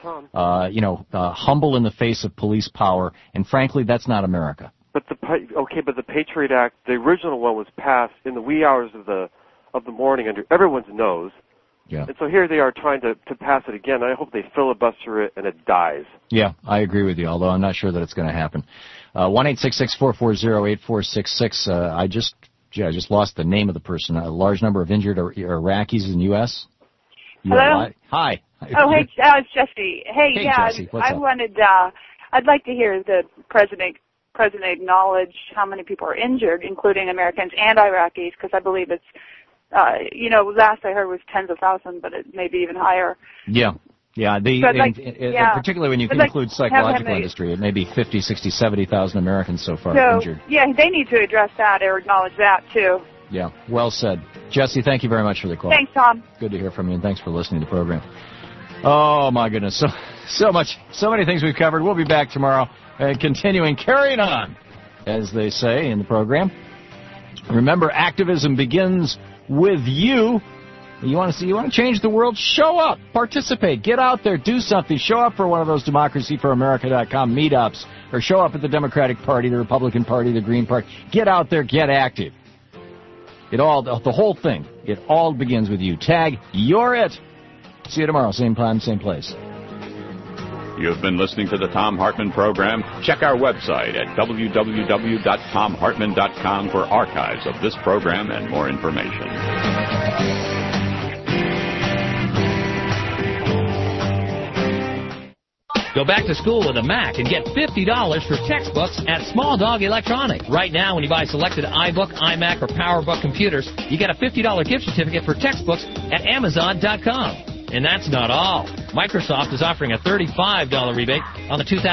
humble in the face of police power. And frankly, that's not America. But the Patriot Act, the original one, was passed in the wee hours of the morning under everyone's nose, Yeah. And so here they are trying to pass it again. I hope they filibuster it and it dies. Yeah, I agree with you, although I'm not sure that it's going to happen. 1-866-440-8466. I just lost the name of the person. A large number of injured Iraqis in the U.S. Hello? Hi. Oh, hey, it's Jesse. Hey, yeah, Jesse, what's up? I'd like to hear the president acknowledge how many people are injured, including Americans and Iraqis, because I believe it's, last I heard was tens of thousands, but it may be even higher. Yeah. Yeah, particularly when you include psychological industry, it may be 50, 60, 70,000 Americans so far injured. Yeah, they need to address that or acknowledge that, too. Yeah, well said. Jesse, thank you very much for the call. Thanks, Tom. Good to hear from you, and thanks for listening to the program. Oh, my goodness, so many things we've covered. We'll be back tomorrow, carrying on, as they say in the program. Remember, activism begins with you. You want to change the world? Show up, participate, get out there, do something. Show up for one of those democracyforamerica.com meetups, or show up at the Democratic Party, the Republican Party, the Green Party. Get out there, get active. The whole thing, it all begins with you. Tag, you're it. See you tomorrow, same time, same place. You've been listening to the Thom Hartmann Program. Check our website at www.thomhartmann.com for archives of this program and more information. Go back to school with a Mac and get $50 for textbooks at Small Dog Electronics. Right now, when you buy selected iBook, iMac, or PowerBook computers, you get a $50 gift certificate for textbooks at Amazon.com. And that's not all. Microsoft is offering a $35 rebate on the 2000